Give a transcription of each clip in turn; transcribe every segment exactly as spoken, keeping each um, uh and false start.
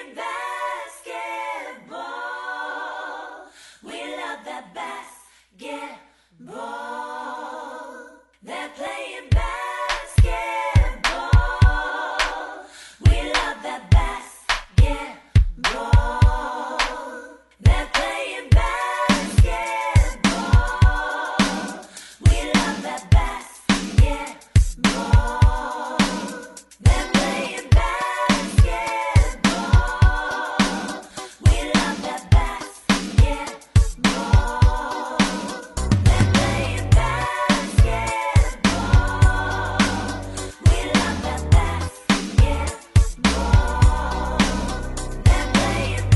playing basketball. We love that basketball. They're playing basketball. We love that basketball. They're playing basketball. We love that basketball. They're playing basketball. We love that basketball. They're playing basketball. We love that basketball. They're playing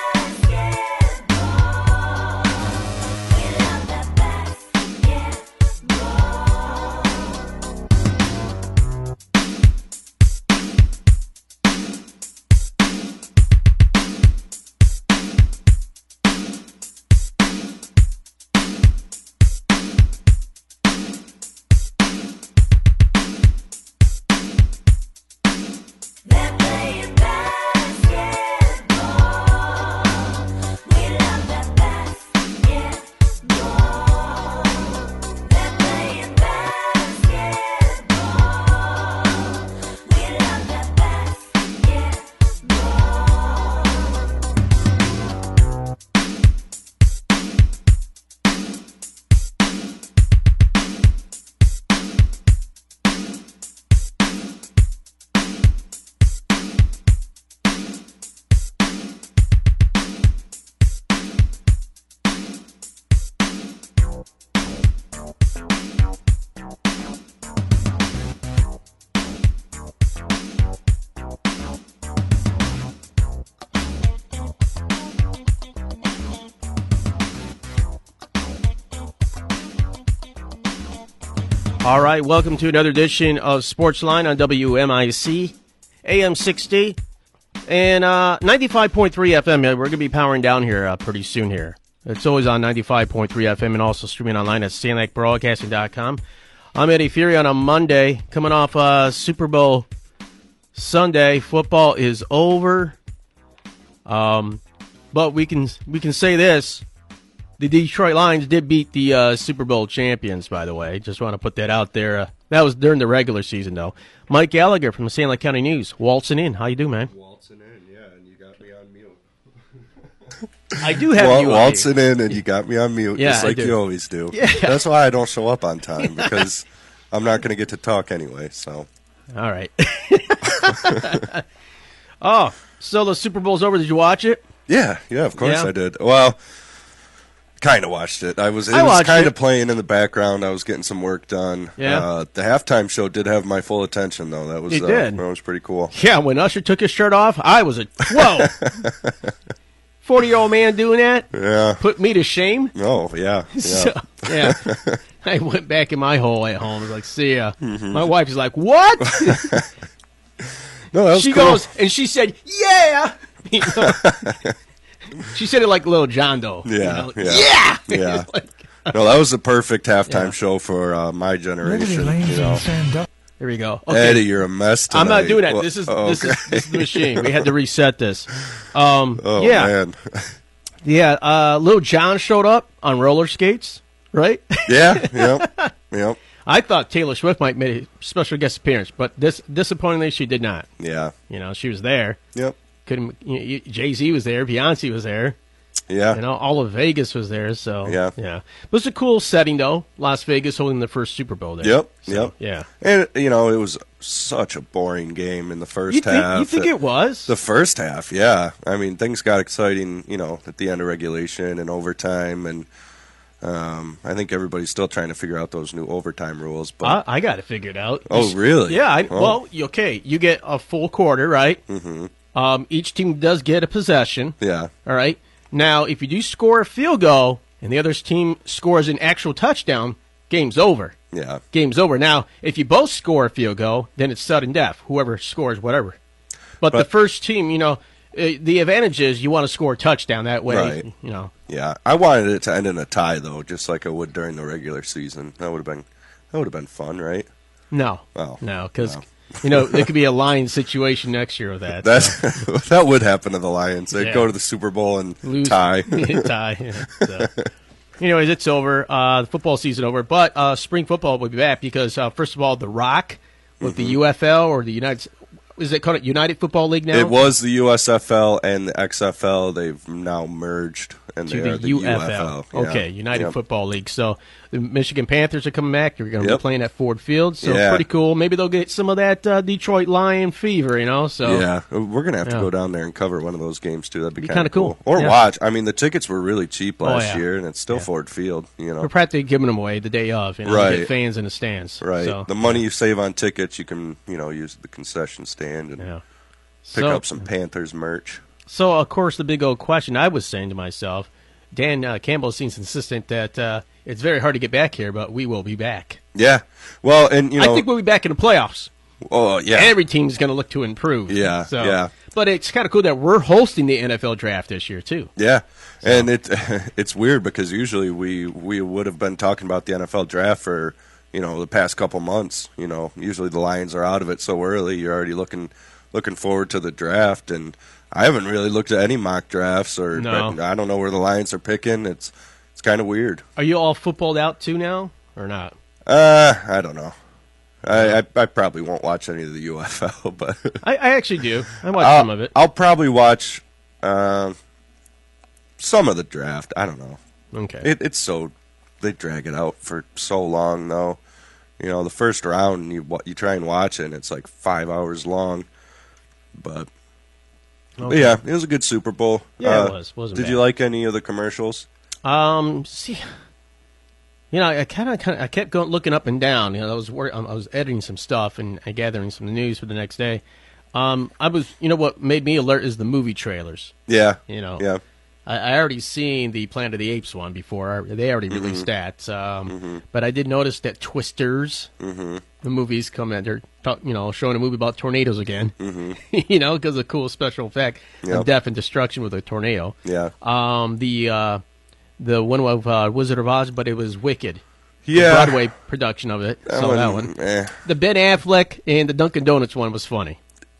basketball. We love that They're playing basketball. We love that basketball. They're playing basketball. We love that All right, welcome to another edition of Sportsline on W M I C, A M sixty, and uh, ninety-five point three F M. We're going to be powering down here uh, pretty soon here. It's always on ninety-five point three F M and also streaming online at sand lake broadcasting dot com. I'm Eddie Fury on a Monday, coming off uh, Super Bowl Sunday. Football is over, um, but we can we can say this. The Detroit Lions did beat the uh, Super Bowl champions, by the way. Just want to put that out there. Uh, that was during the regular season, though. Mike Gallagher from the Sand Lake County News, waltzing in. How you doing, man? Waltzing in, yeah, and you got me on mute. I do have Wal- you on waltzing mute. in, and you got me on mute, Yeah, just I like do. you always do. Yeah. That's why I don't show up on time, because I'm not going to get to talk anyway. So, All right. Oh, so the Super Bowl's over. Did you watch it? yeah, yeah, of course Yeah. I did. Well, kind of watched it. I was it I was watched kind it. of playing in the background. I was getting some work done. Yeah. Uh, the halftime show did have my full attention, though. That was It uh, did. that was pretty cool. Yeah, when Usher took his shirt off, I was a, whoa. forty-year-old man doing that Yeah. put me to shame. Oh, yeah. Yeah. So, yeah. I went back in my hole at home. I was like, see ya. Mm-hmm. My wife is like, what? No, that was She cool. goes, and she said, yeah. You know? She said it like Little John Doe. you Yeah, know? yeah. Yeah. Yeah. Like, No, that was the perfect halftime Yeah. show for uh, my generation. You know. here we go. Okay. Eddie, you're a mess tonight. I'm not doing that. Well, This is oh, this is okay. this is the machine. We had to reset this. Um, Oh, yeah, man. yeah. Uh, Little John showed up on roller skates, right? Yeah, yep, yep, I thought Taylor Swift might make a special guest appearance, but this disappointingly she did not. yeah, You know, she was there. yep, Couldn't you know, Jay Z was there, Beyonce was there. yeah. You know, all of Vegas was there. So Yeah. yeah. But it's a cool setting though. Las Vegas holding the first Super Bowl there. Yep, So, yep. Yeah. And, you know, it was such a boring game in the first You think, half. you think it was? The first half, yeah. I mean, things got exciting, you know, at the end of regulation and overtime, and um, I think everybody's still trying to figure out those new overtime rules. But I, I got it figured out. Oh, Just- really? Yeah. I, Oh. Well, you- okay. You get a full quarter, right? Mm-hmm. Um, each team does get a possession. yeah, All right. Now, if you do score a field goal and the other team scores an actual touchdown, game's over. yeah. Game's over. Now, if you both score a field goal, then it's sudden death. Whoever scores, whatever. But, the But- first team, you know, uh, the advantage is you want to score a touchdown. That way, Right. you know. Yeah, I wanted it to end in a tie though, just like I would during the regular season. That would have been that would have been fun, right? No. Oh, no, because no, You know, there could be a Lions situation next year with that. That's so. that would happen to the Lions. They'd Yeah. go to the Super Bowl and Lose. tie. tie. Yeah. So. Anyways, it's over. Uh, the football season over, but uh, spring football will be back because uh, first of all, The Rock with Mm-hmm. the U F L or the United. Is it called United Football League now? It was the U S F L and the X F L. They've now merged, and to they the, are the U F L. U F L. Yeah. Okay, United Yep. Football League. So the Michigan Panthers are coming back. They're going to Yep. be playing at Ford Field. So Yeah. pretty cool. Maybe they'll get some of that uh, Detroit Lion fever, you know. So Yeah, we're gonna have to Yeah. go down there and cover one of those games too. That'd be, Be kind kinda of cool. cool. Or Yeah. watch. I mean, the tickets were really cheap Oh, last yeah. year, and it's still Yeah. Ford Field. You know, we're practically giving them away the day of. You know, to Right. get fans in the stands. right? So, the money you save on tickets, you can you know use at the concession stand and yeah. pick so, up some Panthers merch. So, of course, the big old question I was saying to myself, Dan uh, Campbell seems insistent that uh, it's very hard to get back here, but we will be back. Yeah. Well, and you know, I think we'll be back in the playoffs. oh yeah, Every team's going to look to improve. Yeah, So, yeah. But it's kind of cool that we're hosting the N F L draft this year, too. yeah, and it it's weird because usually we we would have been talking about the N F L draft for you know the past couple months. You know, usually the Lions are out of it so early. You're already looking looking forward to the draft, and I haven't really looked at any mock drafts or No. I don't know where the Lions are picking. It's it's kind of weird. Are you all footballed out, too, now, or not? Uh, I don't know. I, I I probably won't watch any of the U F L, but I, I actually do. I watched I'll, some of it. I'll probably watch uh, some of the draft. I don't know. Okay. It, it's so they drag it out for so long, though. You know, the first round you wa- you try and watch it, and it's like five hours long. But, but Okay. yeah, it was a good Super Bowl. Yeah, it Uh, was. Wasn't Did bad. you like any of the commercials? Um, see, you know, I kind of, kind of, I kept going looking up and down. You know, I was wor- um, I was editing some stuff and, and gathering some news for the next day. Um, I was, you know, what made me alert is the movie trailers. Yeah. You know, Yeah. I, I already seen the Planet of the Apes one before. They already Mm-hmm. released that. Um, but I did notice that Twisters, Mm-hmm. the movies come in. They're talk, you know showing a movie about tornadoes again. Mm-hmm. you know, because of cool special effect Yep. of death and destruction with a tornado. Yeah. Um, the uh, the one of uh, Wizard of Oz, but it was Wicked. The Yeah. Broadway production of it. That so one, that one. eh. The Ben Affleck and the Dunkin' Donuts one was funny.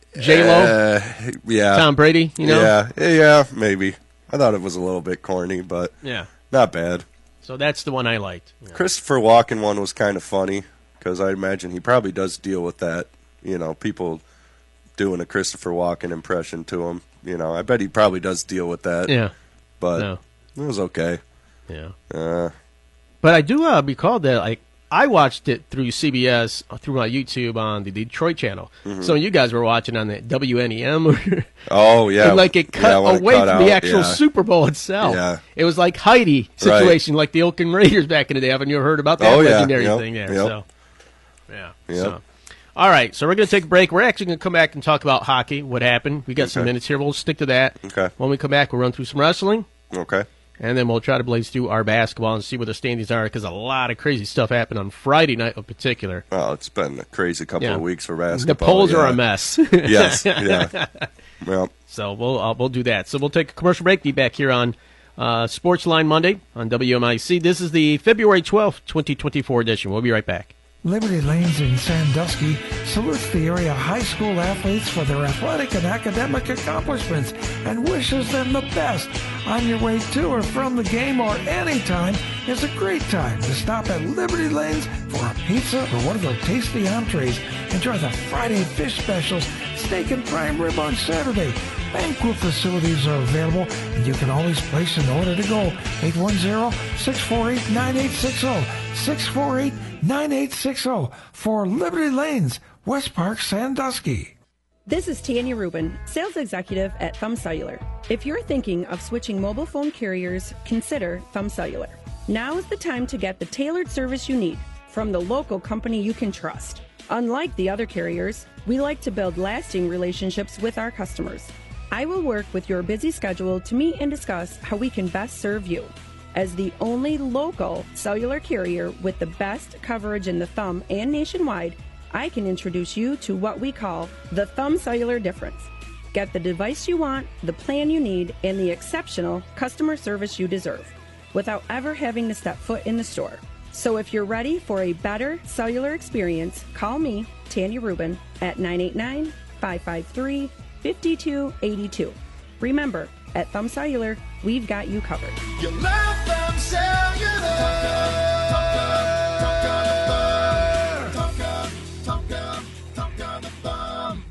J Lo, Uh, yeah. Tom Brady. You know. Yeah. Yeah. Maybe. I thought it was a little bit corny, but Yeah. not bad. So that's the one I liked. Yeah. Christopher Walken one was kind of funny because I imagine he probably does deal with that. You know, people doing a Christopher Walken impression to him. You know, I bet he probably does deal with that. Yeah. But No. it was okay. Yeah. Uh, But I do uh, recall that like I watched it through C B S uh, through my YouTube on the Detroit channel. Mm-hmm. So you guys were watching on the W N E M. oh yeah, And, like it cut Yeah, when it away cut from the out, actual yeah. Super Bowl itself. Yeah. It was like Heidi situation, like the Oakland Raiders back in the day. Haven't you heard about that Oh, yeah. legendary Yep. thing there? Yep. So, yeah. Yep. So. All right, so we're going to take a break. We're actually going to come back and talk about hockey, what happened. We got some Okay. minutes here. We'll stick to that. Okay. When we come back, we'll run through some wrestling, Okay. and then we'll try to blaze through our basketball and see where the standings are, because a lot of crazy stuff happened on Friday night in particular. Well, it's been a crazy couple Yeah. of weeks for The basketball. polls are yeah. a mess. Yes. Yeah. Well, So we'll uh, we'll do that. So we'll take a commercial break. Be back here on uh, Sportsline Monday on W M I C. This is the February twelfth, twenty twenty-four edition. We'll be right back. Liberty Lanes in Sandusky salutes the area high school athletes for their athletic and academic accomplishments and wishes them the best. On your way to or from the game or anytime is a great time to stop at Liberty Lanes for a pizza or one of their tasty entrees. Enjoy the Friday fish specials, steak and prime rib on Saturday. Banquet facilities are available, and you can always place an order to go. eight one zero, six four eight, nine eight six zero. six four eight, nine eight six zero for Liberty Lanes, West Park, Sandusky. This is Tanya Rubin, sales executive at Thumb Cellular. If you're thinking of switching mobile phone carriers, consider Thumb Cellular. Now is the time to get the tailored service you need from the local company you can trust. Unlike the other carriers, we like to build lasting relationships with our customers. I will work with your busy schedule to meet and discuss how we can best serve you. As the only local cellular carrier with the best coverage in the Thumb and nationwide, I can introduce you to what we call the Thumb Cellular difference. Get the device you want, the plan you need, and the exceptional customer service you deserve without ever having to step foot in the store. So if you're ready for a better cellular experience, call me, Tanya Rubin, at nine eight nine, five five three, five two eight two. Remember, at Thumb Cellular, we've got you covered. You love Thumb Cellular. Tonka, Tonka, Tonka the Thumb.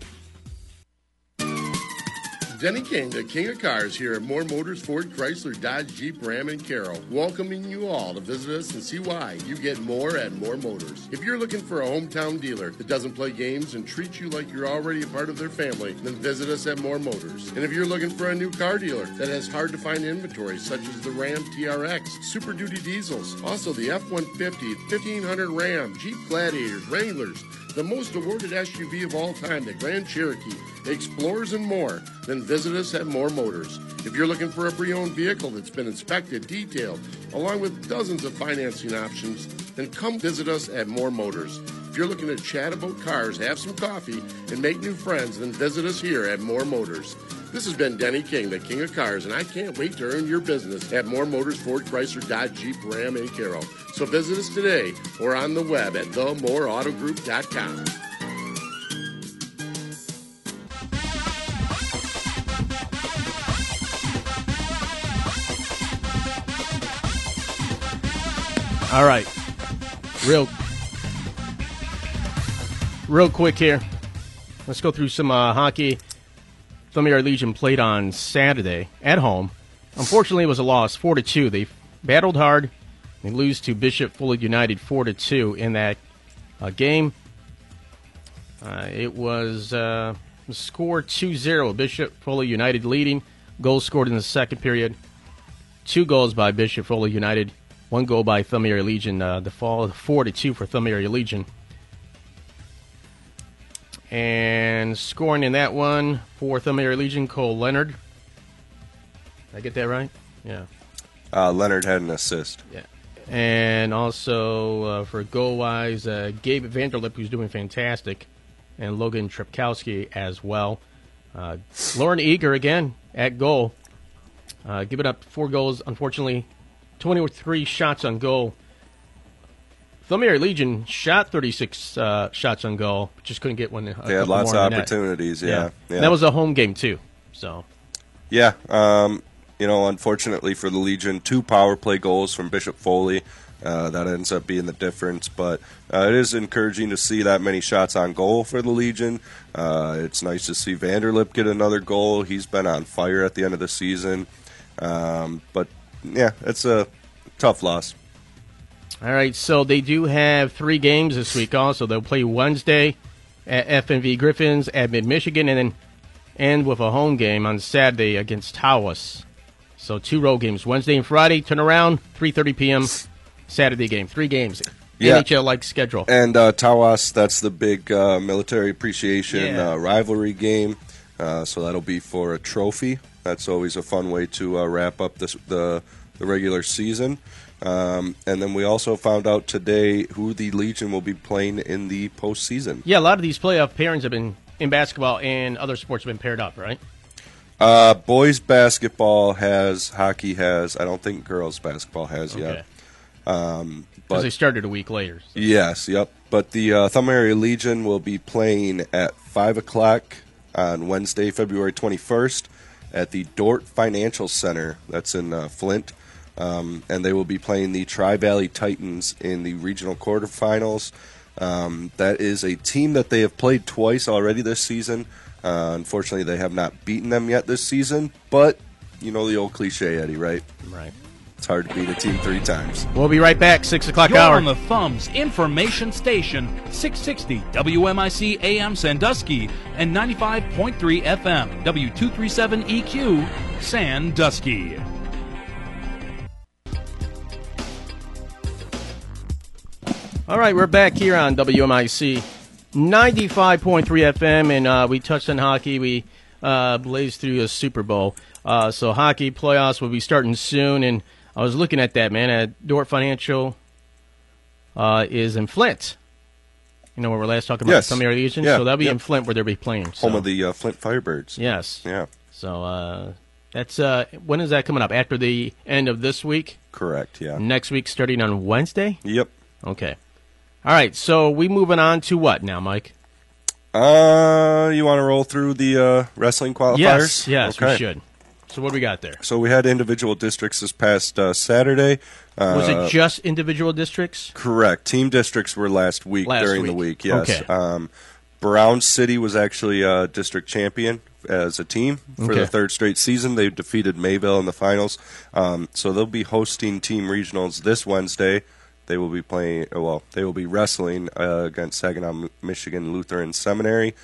Denny King, the King of Cars, here at Moore Motors, Ford, Chrysler, Dodge, Jeep, Ram, and Carroll, welcoming you all to visit us and see why you get more at Moore Motors. If you're looking for a hometown dealer that doesn't play games and treats you like you're already a part of their family, then visit us at Moore Motors. And if you're looking for a new car dealer that has hard-to-find inventory, such as the Ram T R X, Super Duty diesels, also the F one fifty, fifteen hundred Ram, Jeep Gladiators, Wranglers, the most awarded S U V of all time, the Grand Cherokee, Explorers, and more, then visit us at Moore Motors. If you're looking for a pre-owned vehicle that's been inspected, detailed, along with dozens of financing options, then come visit us at Moore Motors. If you're looking to chat about cars, have some coffee, and make new friends, then visit us here at Moore Motors. This has been Denny King, the King of Cars, and I can't wait to earn your business at Moore Motors, Ford, Chrysler, Dodge, Jeep, Ram, and Carroll. So visit us today or on the web at the moore auto group dot com. All right. Real real quick here. Let's go through some uh, hockey. Thumb Area Legion played on Saturday at home. Unfortunately, it was a loss, four to two. They battled hard. They lose to Bishop Foley United four to two in that uh, game. Uh, it was uh, score two zero. Bishop Foley United leading. Goals scored in the second period. Two goals by Bishop Foley United. One goal by Thumb Area Legion. Uh, the fall four to two for Thumb Area Legion. And scoring in that one for Thumb Area Legion, Cole Leonard. Did I get that right? Yeah. Uh, Leonard had an assist. Yeah. And also uh, for goal-wise, uh, Gabe Vanderlip, who's doing fantastic, and Logan Trepkowski as well. Uh, Lauren Eager, again, at goal. Uh, give it up four goals, unfortunately, twenty-three shots on goal. Thumb Area Legion shot thirty-six uh, shots on goal, but just couldn't get one. A They had lots of opportunities, yeah. yeah. yeah. That was a home game, too. So, Yeah, um, you know, unfortunately for the Legion, two power play goals from Bishop Foley. Uh, that ends up being the difference, but uh, it is encouraging to see that many shots on goal for the Legion. Uh, it's nice to see Vanderlip get another goal. He's been on fire at the end of the season. Um, but, yeah, it's a tough loss. all right, so they do have three games this week also. They'll play Wednesday at F N V Griffins at Mid-Michigan, and then end with a home game on Saturday against Tawas. So two road games, Wednesday and Friday. Turn around, three thirty p.m. Saturday game. Three games. Yeah. N H L-like schedule. And uh, Tawas, that's the big uh, military appreciation Yeah. uh, rivalry game. Uh, so that'll be for a trophy. That's always a fun way to uh, wrap up this, the the regular season. Um, and then we also found out today who the Legion will be playing in the postseason. Yeah, a lot of these playoff pairings have been in basketball and other sports have been paired up, right? Uh, boys basketball has, hockey has. I don't think girls basketball has Okay. yet. Um, Because but they started a week later. so. yes, yep. But the uh, Thumb Area Legion will be playing at five o'clock on Wednesday, February twenty-first at the Dort Financial Center. That's in uh, Flint. Um, and they will be playing the Tri-Valley Titans in the regional quarterfinals. Um, that is a team that they have played twice already this season. Uh, unfortunately, they have not beaten them yet this season. But, you know the old cliche, Eddie, right? Right. It's hard to beat a team three times. We'll be right back, six o'clock You're hour. on the Thumb's information station, six sixty W M I C A M Sandusky and ninety-five point three F M, W two thirty-seven E Q, Sandusky. All right, we're back here on W M I C ninety-five point three F M, and uh, we touched on hockey. We uh, blazed through a Super Bowl. Uh, so hockey playoffs will be starting soon, and I was looking at that, man. At Dort Financial uh, is in Flint. You know where we're last talking about Yes. some area Legion? Yeah, So that'll be yep. in Flint where they'll be playing. So. Home of the uh, Flint Firebirds. Yes. Yeah. So uh, That's uh, when is that coming up? After the end of this week? Correct, yeah. Next week starting on Wednesday? Yep. Okay. All right, so we moving on to what now, Mike? Uh, you want to roll through the uh, wrestling qualifiers? Yes, yes, we Okay. should. So what do we got there? So we had individual districts this past uh, Saturday. Uh, Was it just individual districts? Correct. Team districts were last week Last during the week. week, yes. Okay. Um, Brown City was actually uh, district champion as a team for Okay. the third straight season. They defeated Mayville in the finals. Um, so they'll be hosting team regionals this Wednesday. They will be playing, well, they will be wrestling uh, against Saginaw, Michigan Lutheran Seminary.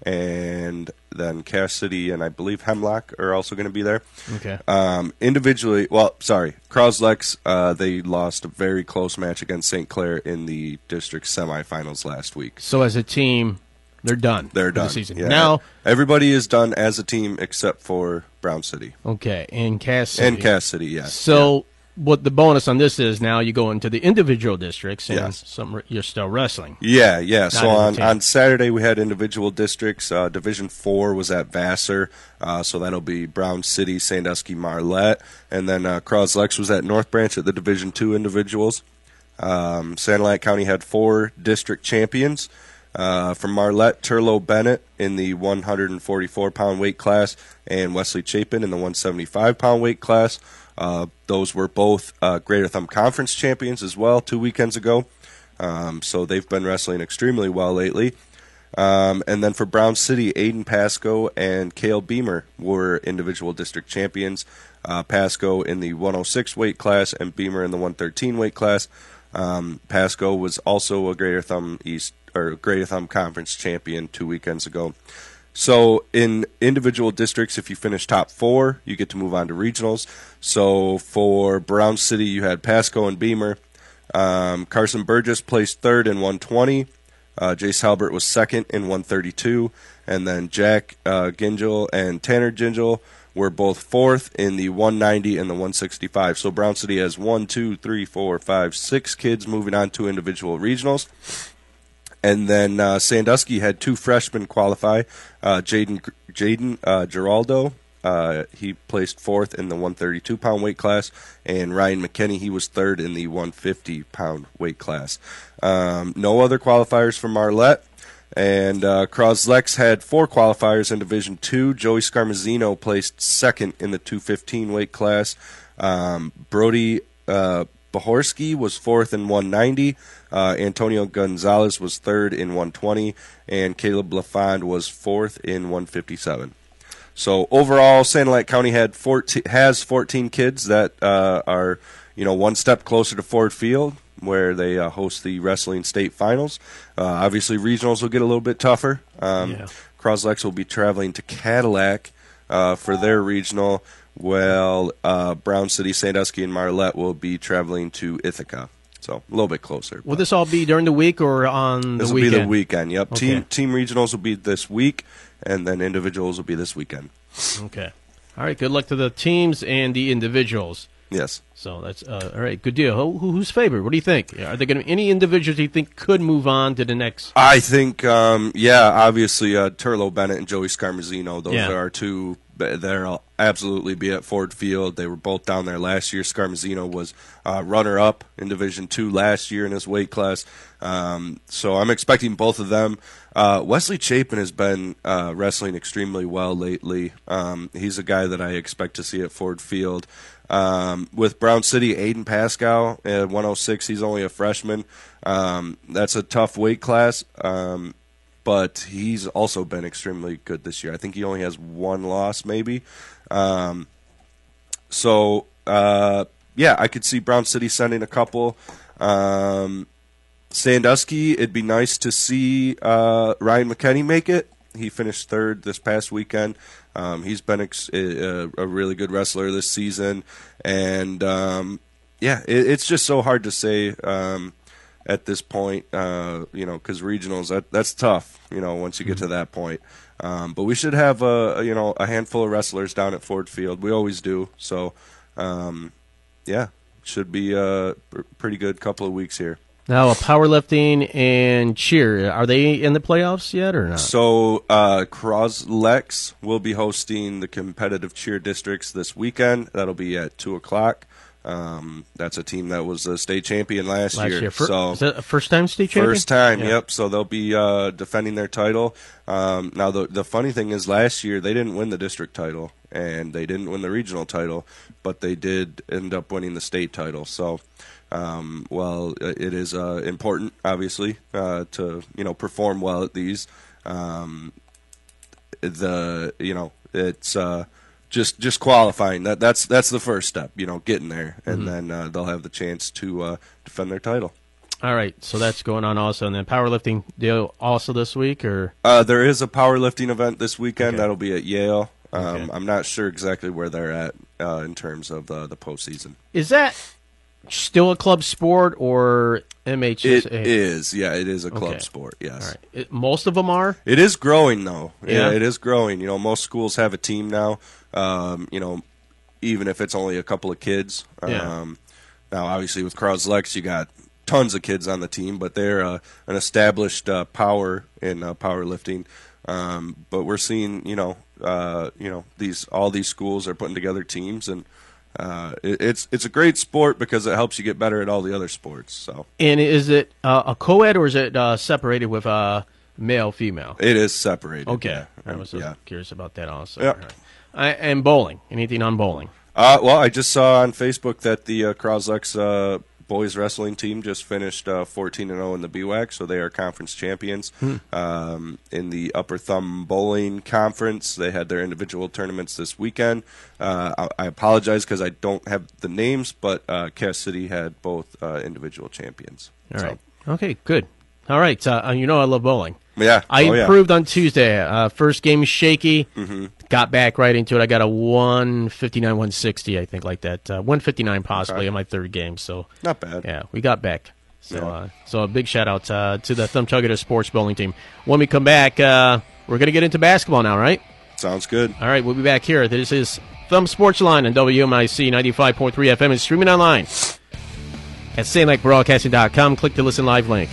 And then Cass City and I believe Hemlock are also going to be there. Okay. Um, individually, well, sorry, Croslex, uh, they lost a very close match against Saint Clair in the district semifinals last week. So as a team, they're done. They're for done. The season. Yeah. Now, everybody is done as a team except for Brown City okay, and Cass City. and Cass City. Yes. So what the bonus on this is now you go into the individual districts and Yes. some you're still wrestling. Yeah, yeah. So as a on, team. on Saturday we had individual districts. Uh, Division Four was at Vassar, uh, so that'll be Brown City, Sandusky, Marlette, and then uh, Croslex was at North Branch at the Division Two individuals. Um, Sanilac County had four district champions. Uh, from Marlette, Turlo Bennett in the one forty-four pound weight class, and Wesley Chapin in the one seventy-five pound weight class. Uh, those were both uh, Greater Thumb Conference champions as well two weekends ago. Um, so they've been wrestling extremely well lately. Um, and then for Brown City, Aiden Pasco and Cale Beamer were individual district champions. Uh, Pasco in the one oh six weight class and Beamer in the one thirteen weight class. Um, Pasco was also a Greater Thumb East or Greater Thumb Conference champion two weekends ago. So in individual districts, if you finish top four, you get to move on to regionals. So for Brown City, you had Pasco and Beamer. Um, Carson Burgess placed third in one twenty. Uh, Jace Halbert was second in one thirty-two. And then Jack uh, Gingell and Tanner Gingell were both fourth in the one ninety and the one sixty-five. So Brown City has one, two, three, four, five, six kids moving on to individual regionals. And then uh, Sandusky had two freshmen qualify. Uh, Jaden Jaden uh, Geraldo, uh, he placed fourth in the one thirty-two pound weight class, and Ryan McKinney, he was third in the one fifty pound weight class. Um, no other qualifiers for Marlette. And uh, Croslex had four qualifiers in Division Two. Joey Scarmazzino placed second in the two fifteen weight class. Um, Brody uh, Bohorski was fourth in one ninety. Uh, Antonio Gonzalez was third in one twenty, and Caleb LaFond was fourth in one fifty-seven. So overall, Sanilac County had fourteen, has fourteen kids that uh, are, you know, one step closer to Ford Field, where they uh, host the wrestling state finals. Uh, obviously, regionals will get a little bit tougher. Um, Yeah. Croslex will be traveling to Cadillac uh, for their regional, while uh, Brown City, Sandusky, and Marlette will be traveling to Ithaca. So a little bit closer. Will this all be during the week or on This the will weekend? be the weekend. Yep. Okay. Team team regionals will be this week, and then individuals will be this weekend. Okay. All right. Good luck to the teams and the individuals. Yes. So that's uh, all right. Good deal. Who, who's favored? What do you think? Are there going to be any individuals you think could move on to the next? I think, um, yeah, obviously uh, Turlo Bennett and Joey Scarmazzino. Those Yeah. are our two. They'll absolutely be at Ford Field. They were both down there last year. Scarmazzino was uh, runner-up in Division Two last year in his weight class. Um, so I'm expecting both of them. Uh, Wesley Chapin has been uh, wrestling extremely well lately. Um, he's a guy that I expect to see at Ford Field. Um, with Brown City, Aiden Pascal at one oh six, he's only a freshman. Um, that's a tough weight class. Um, But he's also been extremely good this year. I think he only has one loss, maybe. Um, so, uh, yeah, I could see Brown City sending a couple. Um, Sandusky, it'd be nice to see uh, Ryan McKinney make it. He finished third this past weekend. Um, he's been ex- a, a really good wrestler this season. And, um, yeah, it, it's just so hard to say um, at this point, uh, you know, because regionals, that, that's tough, you know, once you get to that point. Um, but we should have, a, you know, a handful of wrestlers down at Ford Field. We always do. So, um, yeah, should be a pretty good couple of weeks here. Now, powerlifting and cheer, are they in the playoffs yet or not? So, uh, Croslex will be hosting the competitive cheer districts this weekend. That'll be at two o'clock. Um, that's a team that was a state champion last, Last year. year. Fir- so is that a first-time state champion? First time, Yeah. yep. So they'll be uh, defending their title. Um, now, the the funny thing is, last year they didn't win the district title and they didn't win the regional title, but they did end up winning the state title. So, um, well, it is uh, important, obviously, uh, to you know perform well at these. Um, the you know it's. Uh, Just just qualifying that that's that's the first step, you know, getting there, and Mhm. then uh, they'll have the chance to uh, defend their title. All right, so that's going on also. And then powerlifting deal also this week, or Uh, there is a powerlifting event this weekend Okay. that'll be at Yale. Um, Okay. I'm not sure exactly where they're at uh, in terms of the the postseason. is that still a club sport or M H S A? It is, yeah, it is a club Okay. sport. Yes, All right. It, most of them are. it is growing though. Yeah. Yeah, it is growing. You know, most schools have a team now. Um, you know, even if it's only a couple of kids. Yeah. Um, now, obviously, with Croslex, you got tons of kids on the team, but they're uh, an established uh, power in uh, powerlifting. Um, but we're seeing, you know, uh, you know, these all these schools are putting together teams, and uh, it, it's it's a great sport because it helps you get better at all the other sports. So And is it uh, a co-ed or is it uh, separated with uh, male, female? it is separated. Okay, yeah. I was uh, yeah. curious about that also. Yeah. All right. I, and bowling. Anything on bowling? Uh, well, I just saw on Facebook that the uh, Croslex uh, boys wrestling team just finished uh, fourteen and oh in the B W A C, so they are conference champions. Hmm. Um, in the Upper Thumb Bowling Conference, they had their individual tournaments this weekend. Uh, I, I apologize because I don't have the names, but uh, Cass City had both uh, individual champions. All So, right. Okay, good. All right. Uh, you know I love bowling. Yeah. I oh, yeah. improved on Tuesday. Uh, first game was shaky. Mhm. Got back right into it. I got a one fifty-nine, one sixty, I think, like that. Uh, one fifty-nine possibly Okay. in my third game. So Not bad. yeah, we got back. So, Yeah. uh, so a big shout out uh, to the Thumb Chuggator sports bowling team. When we come back, uh, we're going to get into basketball now, right? Sounds good. All right, we'll be back here. This is Thumb Sports Line on W M I C ninety-five point three F M and streaming online at Saint Lake Broadcasting dot com. Click the listen live link.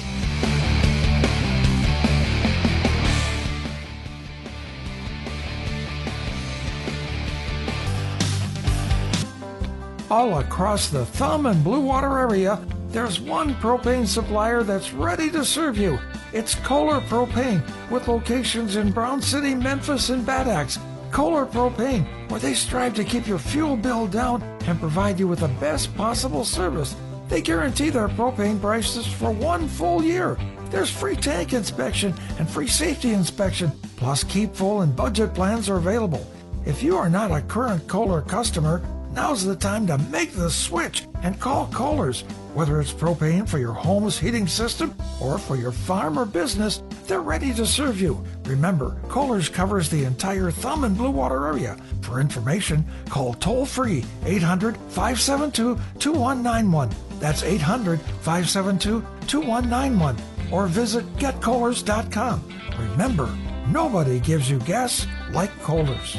All across the Thumb and Blue Water area, there's one propane supplier that's ready to serve you. It's Kohler Propane, with locations in Brown City, Memphis, and Bad Axe. Kohler Propane, where they strive to keep your fuel bill down and provide you with the best possible service. They guarantee their propane prices for one full year. There's free tank inspection and free safety inspection, plus keep full and budget plans are available. If you are not a current Kohler customer, now's the time to make the switch and call Kohler's. Whether it's propane for your home's heating system or for your farm or business, they're ready to serve you. Remember, Kohler's covers the entire Thumb and Blue Water area. For information, call toll-free eight hundred, five seven two, two one nine one. That's eight hundred, five seven two, two one nine one. Or visit get kohlers dot com. Remember, nobody gives you gas like Kohler's.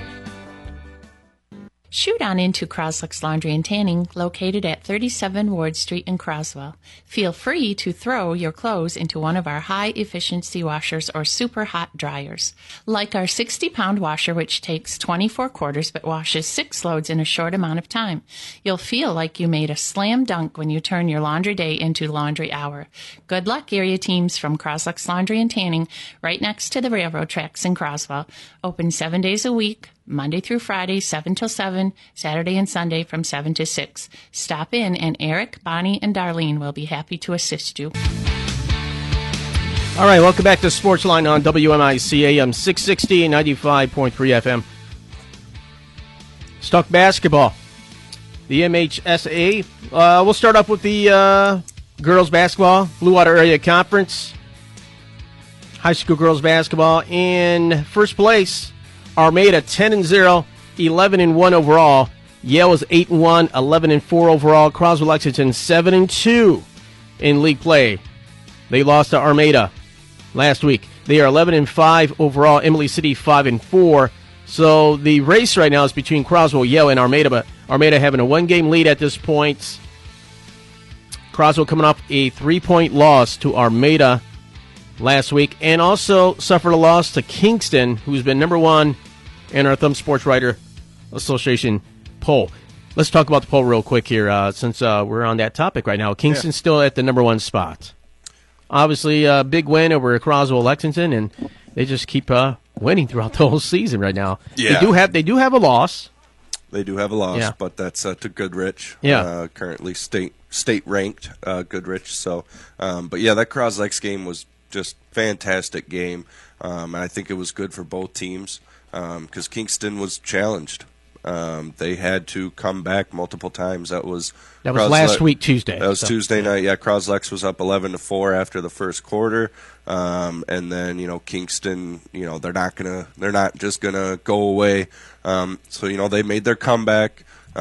Shoot on into Croslex Laundry and Tanning, located at thirty-seven Ward Street in Croswell. Feel free to throw your clothes into one of our high-efficiency washers or super hot dryers. Like our sixty-pound washer, which takes twenty-four quarters but washes six loads in a short amount of time. You'll feel like you made a slam dunk when you turn your laundry day into laundry hour. Good luck, area teams from Croslex Laundry and Tanning, right next to the railroad tracks in Croswell. Open seven days a week, Monday through Friday, seven till seven, Saturday and Sunday from seven to six. Stop in and Eric, Bonnie, and Darlene will be happy to assist you. All right, welcome back to Sportsline on W M I C A M six sixty and ninety-five point three F M. Stuck basketball. The M H S A. Uh, we'll start off with the uh, girls basketball, Blue Water Area Conference. High school girls basketball in first place. Armada ten and zero, eleven and one overall. Yale is eight and one, eleven and four overall. Croswell Lexington seven and two in league play. They lost to Armada last week. They are eleven and five overall. Emily City five and four. So the race right now is between Croswell, Yale, and Armada, but Armada having a one-game lead at this point. Croswell coming off a three-point loss to Armada last week, and also suffered a loss to Kingston, who's been number one in our Thumb Sports Writer Association poll. Let's talk about the poll real quick here, uh, since uh, we're on that topic right now. Kingston's yeah. still at the number one spot. Obviously, a big win over Croswell Lexington, and they just keep uh, winning throughout the whole season right now. Yeah. They do have they do have a loss. They do have a loss, yeah. but that's uh, to Goodrich. Yeah. Uh, currently state state ranked uh, Goodrich. So, um, but yeah, that Croslex game was just fantastic game, um, and I think it was good for both teams because um, Kingston was challenged. Um, they had to come back multiple times. That was that was Croslex, last week Tuesday. That was so, Tuesday yeah. night. Yeah, Croslex was up eleven to four after the first quarter, um, and then you know Kingston. You know they're not gonna. They're not just gonna go away. Um, so you know they made their comeback.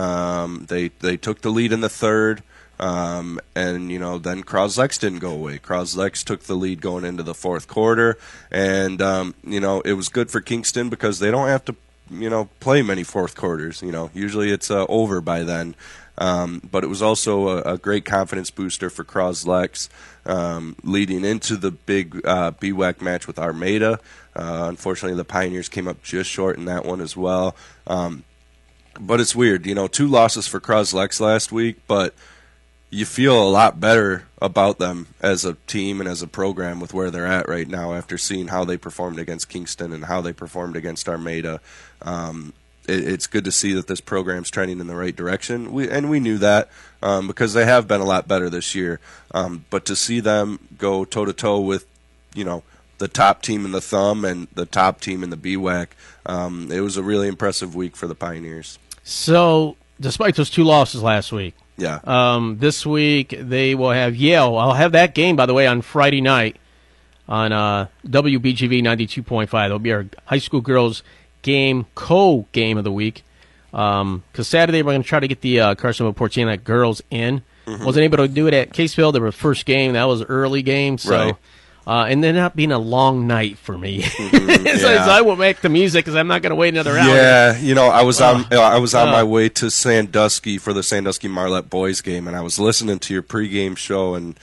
Um, they they took the lead in the third. Um, and, you know, then Croslex didn't go away. Croslex took the lead going into the fourth quarter. And, um, you know, it was good for Kingston because they don't have to, you know, play many fourth quarters. You know, usually it's uh, over by then. Um, but it was also a, a great confidence booster for Croslex um, leading into the big uh, B W A C match with Armada. Uh, unfortunately, the Pioneers came up just short in that one as well. Um, but it's weird. You know, two losses for Croslex last week, but you feel a lot better about them as a team and as a program with where they're at right now after seeing how they performed against Kingston and how they performed against Armada. Um, it, it's good to see that this program's trending in the right direction, we, and we knew that um, because they have been a lot better this year. Um, but to see them go toe-to-toe with, you know, the top team in the Thumb and the top team in the B W A C, um, it was a really impressive week for the Pioneers. So, despite those two losses last week, Yeah. Um, this week they will have Yale. I'll have that game, by the way, on Friday night on uh, W B G V ninety-two point five. That'll be our high school girls game, co-game of the week. Because um, Saturday we're going to try to get the uh, Carsonville-Port Saint Lucie girls in. Mm-hmm. Wasn't able to do it at Caseville. They were first game. That was early game. So, right. uh, and then not being a long night for me. Mm-hmm. so, yeah. so I won't make the music because I'm not going to wait another hour. Yeah, you know, I was on uh, I was on uh, my way to Sandusky for the Sandusky Marlette boys game, and I was listening to your pregame show, and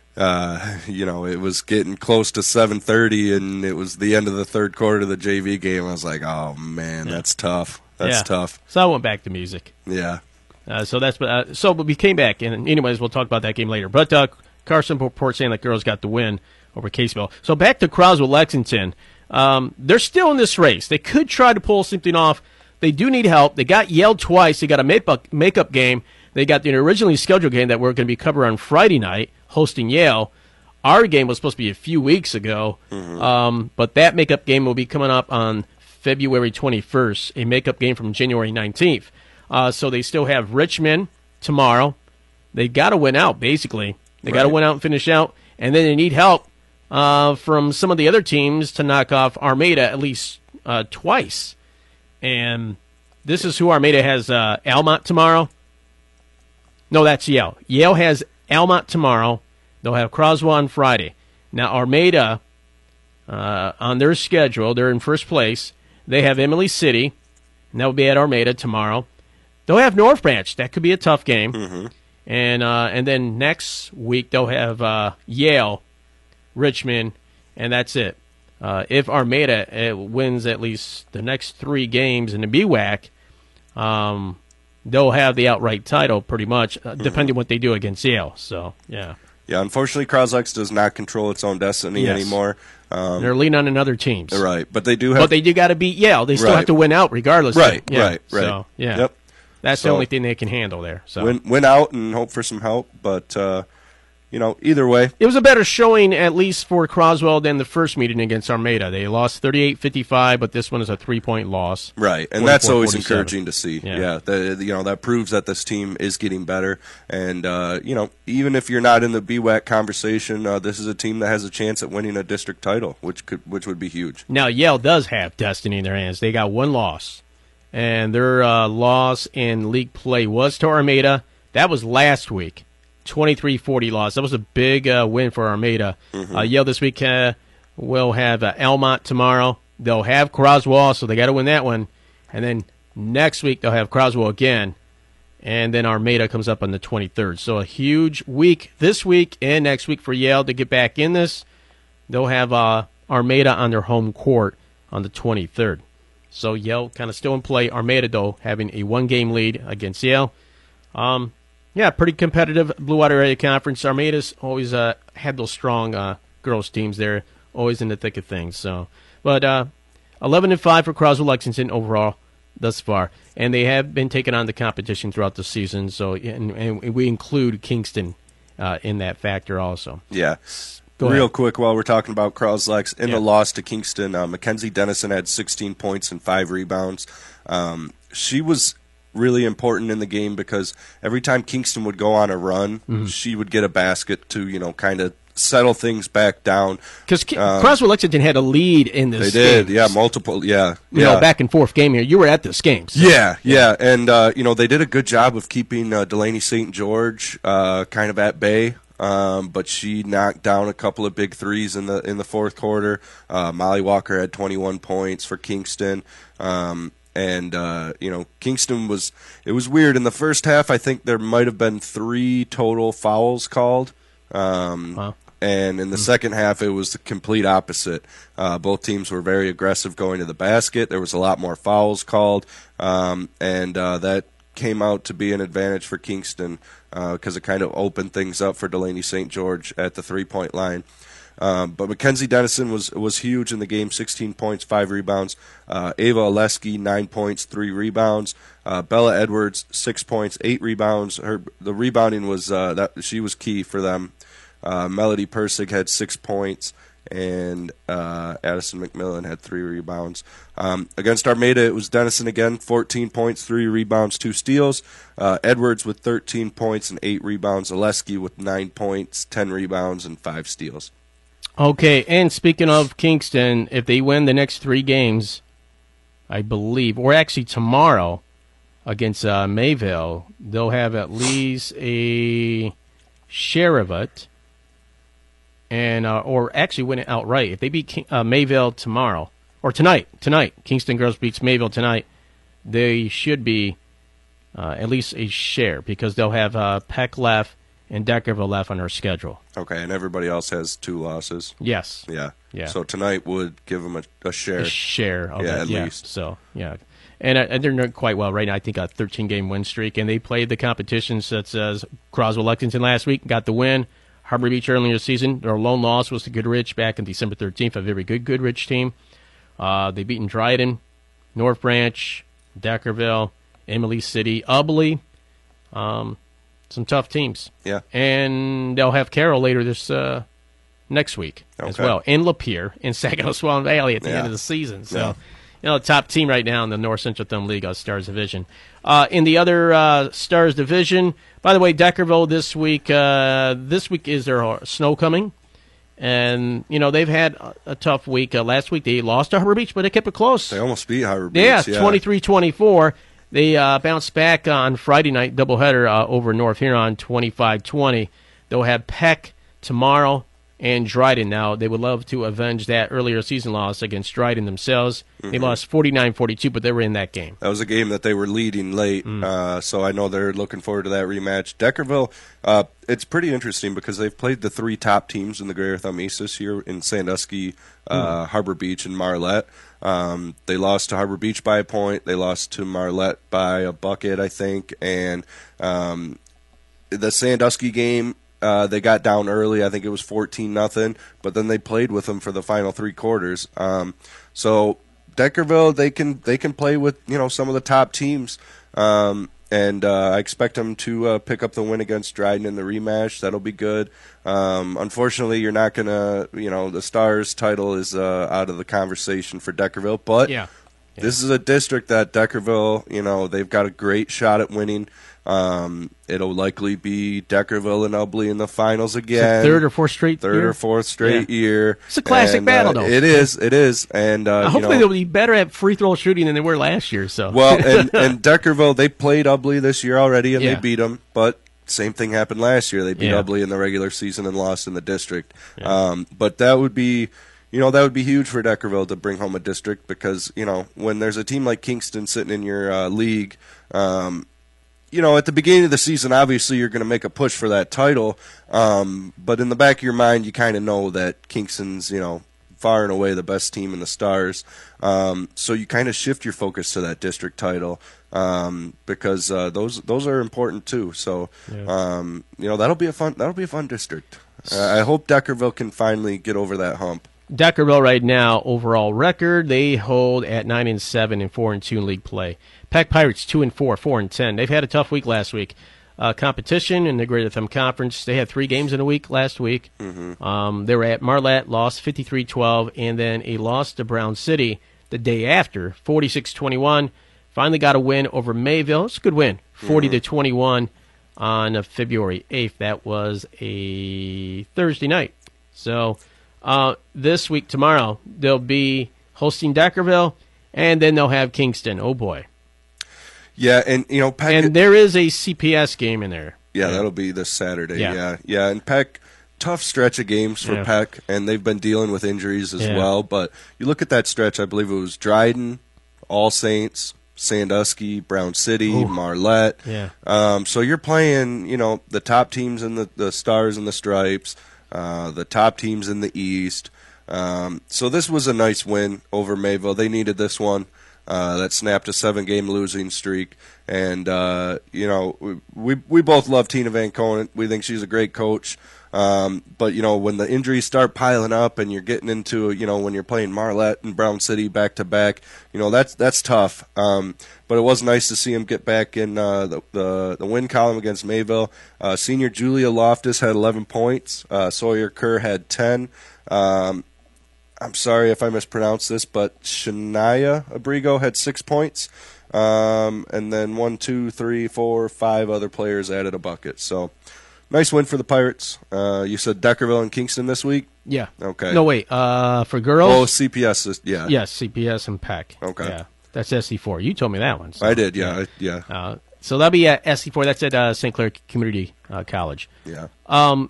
uh, you know, it was getting close to seven thirty, and it was the end of the third quarter of the J V game. I was like, oh man, yeah. that's tough. That's yeah. tough. So I went back to music. Yeah. Uh, so that's uh, so, but we came back, and anyways, we'll talk about that game later. But uh, Carsonville-Port Saint Lucie girls got the win over Caseville. So back to Croswell Lexington. Um, they're still in this race. They could try to pull something off. They do need help. They got Yale twice. They got a make-up, make-up game. They got the originally scheduled game that we're going to be covering on Friday night, hosting Yale. Our game was supposed to be a few weeks ago, mm-hmm. um, but that make-up game will be coming up on February twenty-first, a make-up game from January nineteenth. Uh, so they still have Richmond tomorrow. They got to win out, basically. They got to win out and finish out, and then they need help uh, from some of the other teams to knock off Armada at least uh, twice. And this is who Armada has, uh, Almont tomorrow. No, that's Yale. Yale has Almont tomorrow. They'll have Croswell on Friday. Now, Armada, uh, on their schedule, they're in first place. They have Emily City, and that will be at Armada tomorrow. They'll have North Branch. That could be a tough game. Mm-hmm. And uh, and then next week they'll have uh, Yale, Richmond, and that's it. Uh, if Armada uh, wins at least the next three games in the B W A C, um, they'll have the outright title pretty much, uh, depending mm-hmm. what they do against Yale. So, yeah. Yeah, unfortunately, Croslex does not control its own destiny yes. anymore. Um, They're leaning on another teams. Right, but they do have... But they do got to beat Yale. They still right. have to win out regardless. Right, of, yeah. right, right. So, yeah. Yep. That's so, the only thing they can handle there. So win, win out and hope for some help, but, uh, you know, either way. It was a better showing, at least for Croswell, than the first meeting against Armada. They lost thirty-eight fifty-five, but this one is a three-point loss. Right, and that's always encouraging to see. Yeah, yeah the, you know, that proves that this team is getting better. And, uh, you know, even if you're not in the B W A C conversation, uh, this is a team that has a chance at winning a district title, which could, which would be huge. Now, Yale does have destiny in their hands. They got one loss, and their uh, loss in league play was to Armada. That was last week. twenty-three forty loss. That was a big uh, win for Armada. Mm-hmm. Uh, Yale this week uh, will have uh, Almont tomorrow. They'll have Croswell, so they got to win that one. And then next week they'll have Croswell again. And then Armada comes up on the twenty-third. So a huge week this week and next week for Yale to get back in this. They'll have uh, Armada on their home court on the twenty-third. So Yale kind of still in play. Armada, though, having a one-game lead against Yale. Um, yeah, pretty competitive Blue Water Area Conference. Armada's always uh, had those strong uh, girls teams there, always in the thick of things. So, But uh, eleven and five for Croswell Lexington overall thus far. And they have been taking on the competition throughout the season, so and, and we include Kingston uh, in that factor also. Yeah. Go Real ahead. quick, while we're talking about Croslex, in Yeah. the loss to Kingston, uh, Mackenzie Dennison had sixteen points and five rebounds. Um, she was really important in the game because every time Kingston would go on a run, Mm-hmm. she would get a basket to, you know, kind of settle things back down. Because Um, Croswell Lexington had a lead in They this did, game. yeah, multiple, yeah. You yeah. know, back and forth game here. You were at this game. so- Yeah, yeah, and uh, you know they did a good job of keeping uh, Delaney Saint George uh, kind of at bay, um, but she knocked down a couple of big threes in the in the fourth quarter. Uh, Molly Walker had twenty-one points for Kingston, um, and uh, you know Kingston was it was weird in the first half. I think there might have been three total fouls called. Um, Wow. And in the second half, it was the complete opposite. Uh, both teams were very aggressive going to the basket. There was a lot more fouls called, um, and uh, that came out to be an advantage for Kingston because it kind of opened things up for Delaney Saint George at the three-point line. Um, but Mackenzie Dennison was was huge in the game, sixteen points, five rebounds. Uh, Ava Oleski, nine points, three rebounds. Uh, Bella Edwards, six points, eight rebounds. Her the rebounding was uh, that she was key for them. Uh, Melody Persig had six points, and uh, Addison McMillan had three rebounds. Um, against Armada, it was Dennison again, fourteen points, three rebounds, two steals. Uh, Edwards with thirteen points and eight rebounds. Oleski with nine points, ten rebounds, and five steals. Okay, and speaking of Kingston, if they win the next three games, I believe, or actually tomorrow against uh, Mayville, they'll have at least a share of it. And uh, or actually win it outright. If they beat King, uh, Mayville tomorrow, or tonight, tonight, Kingston Girls beats Mayville tonight, they should be uh, at least a share because they'll have uh, Peck left and Deckerville left on their schedule. Okay, and everybody else has two losses. Yes. Yeah. Yeah. So tonight would give them a, a share. A share of Yeah, it, at yeah. least. So, yeah. And, uh, and they're doing quite well right now. I think a thirteen-game win streak. And they played the competition such as Croswell Lexington last week, got the win. Harbor Beach earlier this season. Their lone loss was to Goodrich back on December thirteenth, a very good Goodrich team. Uh, they beaten Dryden, North Branch, Deckerville, Emily City, Ubly. Um, some tough teams. Yeah. And they'll have Carroll later this uh, next week as Okay. well. And Lapeer in Saginaw Swan Valley at the Yeah. end of the season. So, Yeah. you know, top team right now in the North Central Thumb League, uh, Stars Division. Uh, in the other uh, Stars Division, by the way, Deckerville this week, uh, this week is their snow coming. And, you know, they've had a, a tough week. Uh, last week they lost to Harbor Beach, but they kept it close. They almost beat Harbor Beach. Yeah, Yeah, twenty-three twenty-four. They uh, bounced back on Friday night doubleheader uh, over North Huron, twenty-five twenty. They'll have Peck tomorrow and Dryden. Now, they would love to avenge that earlier season loss against Dryden themselves. They Mhm. lost forty-nine forty-two, but they were in that game. That was a game that they were leading late, Mm. uh, so I know they're looking forward to that rematch. Deckerville, uh, it's pretty interesting because they've played the three top teams in the Greater Thumb East this year in Sandusky, uh, Mm. Harbor Beach, and Marlette. Um, they lost to Harbor Beach by a point. They lost to Marlette by a bucket, I think. And um, the Sandusky game, uh, they got down early. I think it was fourteen nothing, but then they played with them for the final three quarters. Um, so Deckerville, they can they can play with you know some of the top teams, um, and uh, I expect them to uh, pick up the win against Dryden in the rematch. That'll be good. Um, unfortunately, you're not gonna you know the Stars title is uh, out of the conversation for Deckerville, but Yeah. this is a district that Deckerville, you know, they've got a great shot at winning. Um, it'll likely be Deckerville and Ubly in the finals again. third or fourth straight Third year? or fourth straight Yeah. year. It's a classic And, battle, uh, though. It is. It is. And uh, Uh, you hopefully know, they'll be better at free throw shooting than they were last year. So well, and, and Deckerville, they played Ubly this year already, and Yeah. they beat them. But same thing happened last year. They beat Yeah. Ubly in the regular season and lost in the district. Um, but that would be, you know, that would be huge for Deckerville to bring home a district because, you know, when there's a team like Kingston sitting in your uh, league, um, you know, at the beginning of the season, obviously you're going to make a push for that title, um, but in the back of your mind, you kind of know that Kingston's, you know, far and away the best team in the Stars. Um, so you kind of shift your focus to that district title um, because uh, those those are important too. So Yeah. um, you know that'll be a fun that'll be a fun district. Uh, I hope Deckerville can finally get over that hump. Deckerville right now overall record they hold at nine and seven and four and two in league play. Peck Pirates two and four, four and ten. They've had a tough week last week. Uh, competition in the Greater Thumb Conference. They had three games in a week last week. Mm-hmm. Um, they were at Marlette, lost fifty-three twelve, and then a loss to Brown City the day after, forty-six twenty-one. Finally got a win over Mayville. It's a good win, forty to twenty-one on uh, February eighth. That was a Thursday night. So uh, this week, tomorrow, they'll be hosting Deckerville, and then they'll have Kingston. Oh, boy. Yeah, and you know, Peck, And there is a C P S game in there. yeah, that'll be this Saturday. Yeah. Yeah, yeah, and Peck, tough stretch of games for Yeah. Peck, and they've been dealing with injuries as Yeah. well. But you look at that stretch, I believe it was Dryden, All Saints, Sandusky, Brown City, Ooh. Marlette. Yeah. Um, so you're playing, you know, the top teams in the, the Stars and the Stripes, uh, the top teams in the East. Um, so this was a nice win over Mayville. They needed this one. Uh, that snapped a seven-game losing streak, and uh, you know we, we we both love Tina Van Conant. We think she's a great coach, um, but you know when the injuries start piling up and you're getting into you know when you're playing Marlette and Brown City back to back, you know that's that's tough. Um, but it was nice to see him get back in uh, the, the the win column against Mayville. Uh, senior Julia Loftus had eleven points. Uh, Sawyer Kerr had ten. Um, I'm sorry if I mispronounced this, but Shania Abrigo had six points. Um, and then one, two, three, four, five other players added a bucket. So nice win for the Pirates. Uh, you said Deckerville and Kingston this week? Yeah. Okay. No, wait. Uh, for girls? Oh, C P S, is, yeah. Yes, C P S and Peck. Okay. Yeah. That's S C four. You told me that one. So, I did, yeah. I- Yeah. Uh, so that'll be at S C four. That's at uh, Saint Clair Community uh, College. Yeah. Um,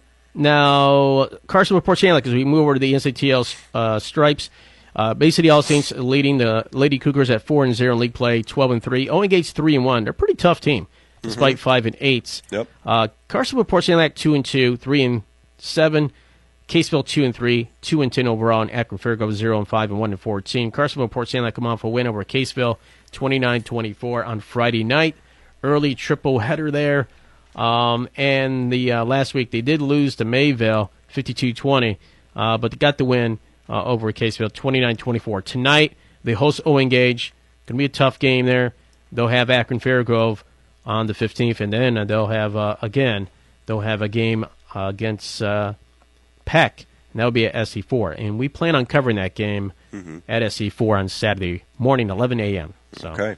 now, Carson Port St. Lucie, as we move over to the N C T L uh, Stripes, uh, Bay City All Saints leading the Lady Cougars at four and zero in league play, twelve and three. Owen Gates three and one. They're a pretty tough team, despite five and eights. Yep. Uh, Carson Port Saint Lucie two and two, three and seven. Caseville two and three, two and ten overall, and Akron Fairgrove zero and five and one and fourteen. Carsonville Port Saint Lucie come off a win over Caseville, twenty-nine twenty-four on Friday night. Early triple header there. Um, and the uh, last week they did lose to Mayville, fifty-two twenty, uh, but they got the win uh, over Caseville, twenty-nine twenty-four. Tonight they host Owen Gage. Going to be a tough game there. They'll have Akron Fairgrove on the fifteenth, and then uh, they'll have uh, again they'll have a game uh, against uh, Peck, and that'll be at S C four. And we plan on covering that game Mhm. at S C four on Saturday morning, eleven a.m. So. Okay.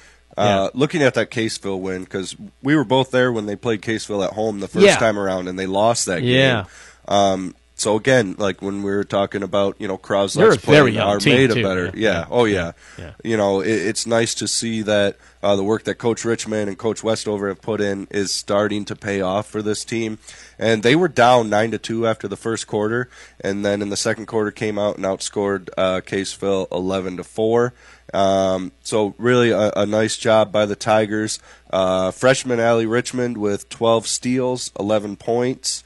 Uh, looking at that Caseville win, because we were both there when they played Caseville at home the first Yeah. time around, and they lost that Yeah. game. Um, so again, like when we were talking about, you know, They're a Croslett's very playing young team, Armada too. better. Yeah. Yeah. Yeah. Oh yeah. Yeah. You know, it, it's nice to see that uh, the work that Coach Richmond and Coach Westover have put in is starting to pay off for this team. And they were down nine to two after the first quarter, and then in the second quarter came out and outscored uh, Caseville eleven to four. Um, so really a, a nice job by the Tigers. Uh, freshman Allie Richmond with twelve steals, eleven points,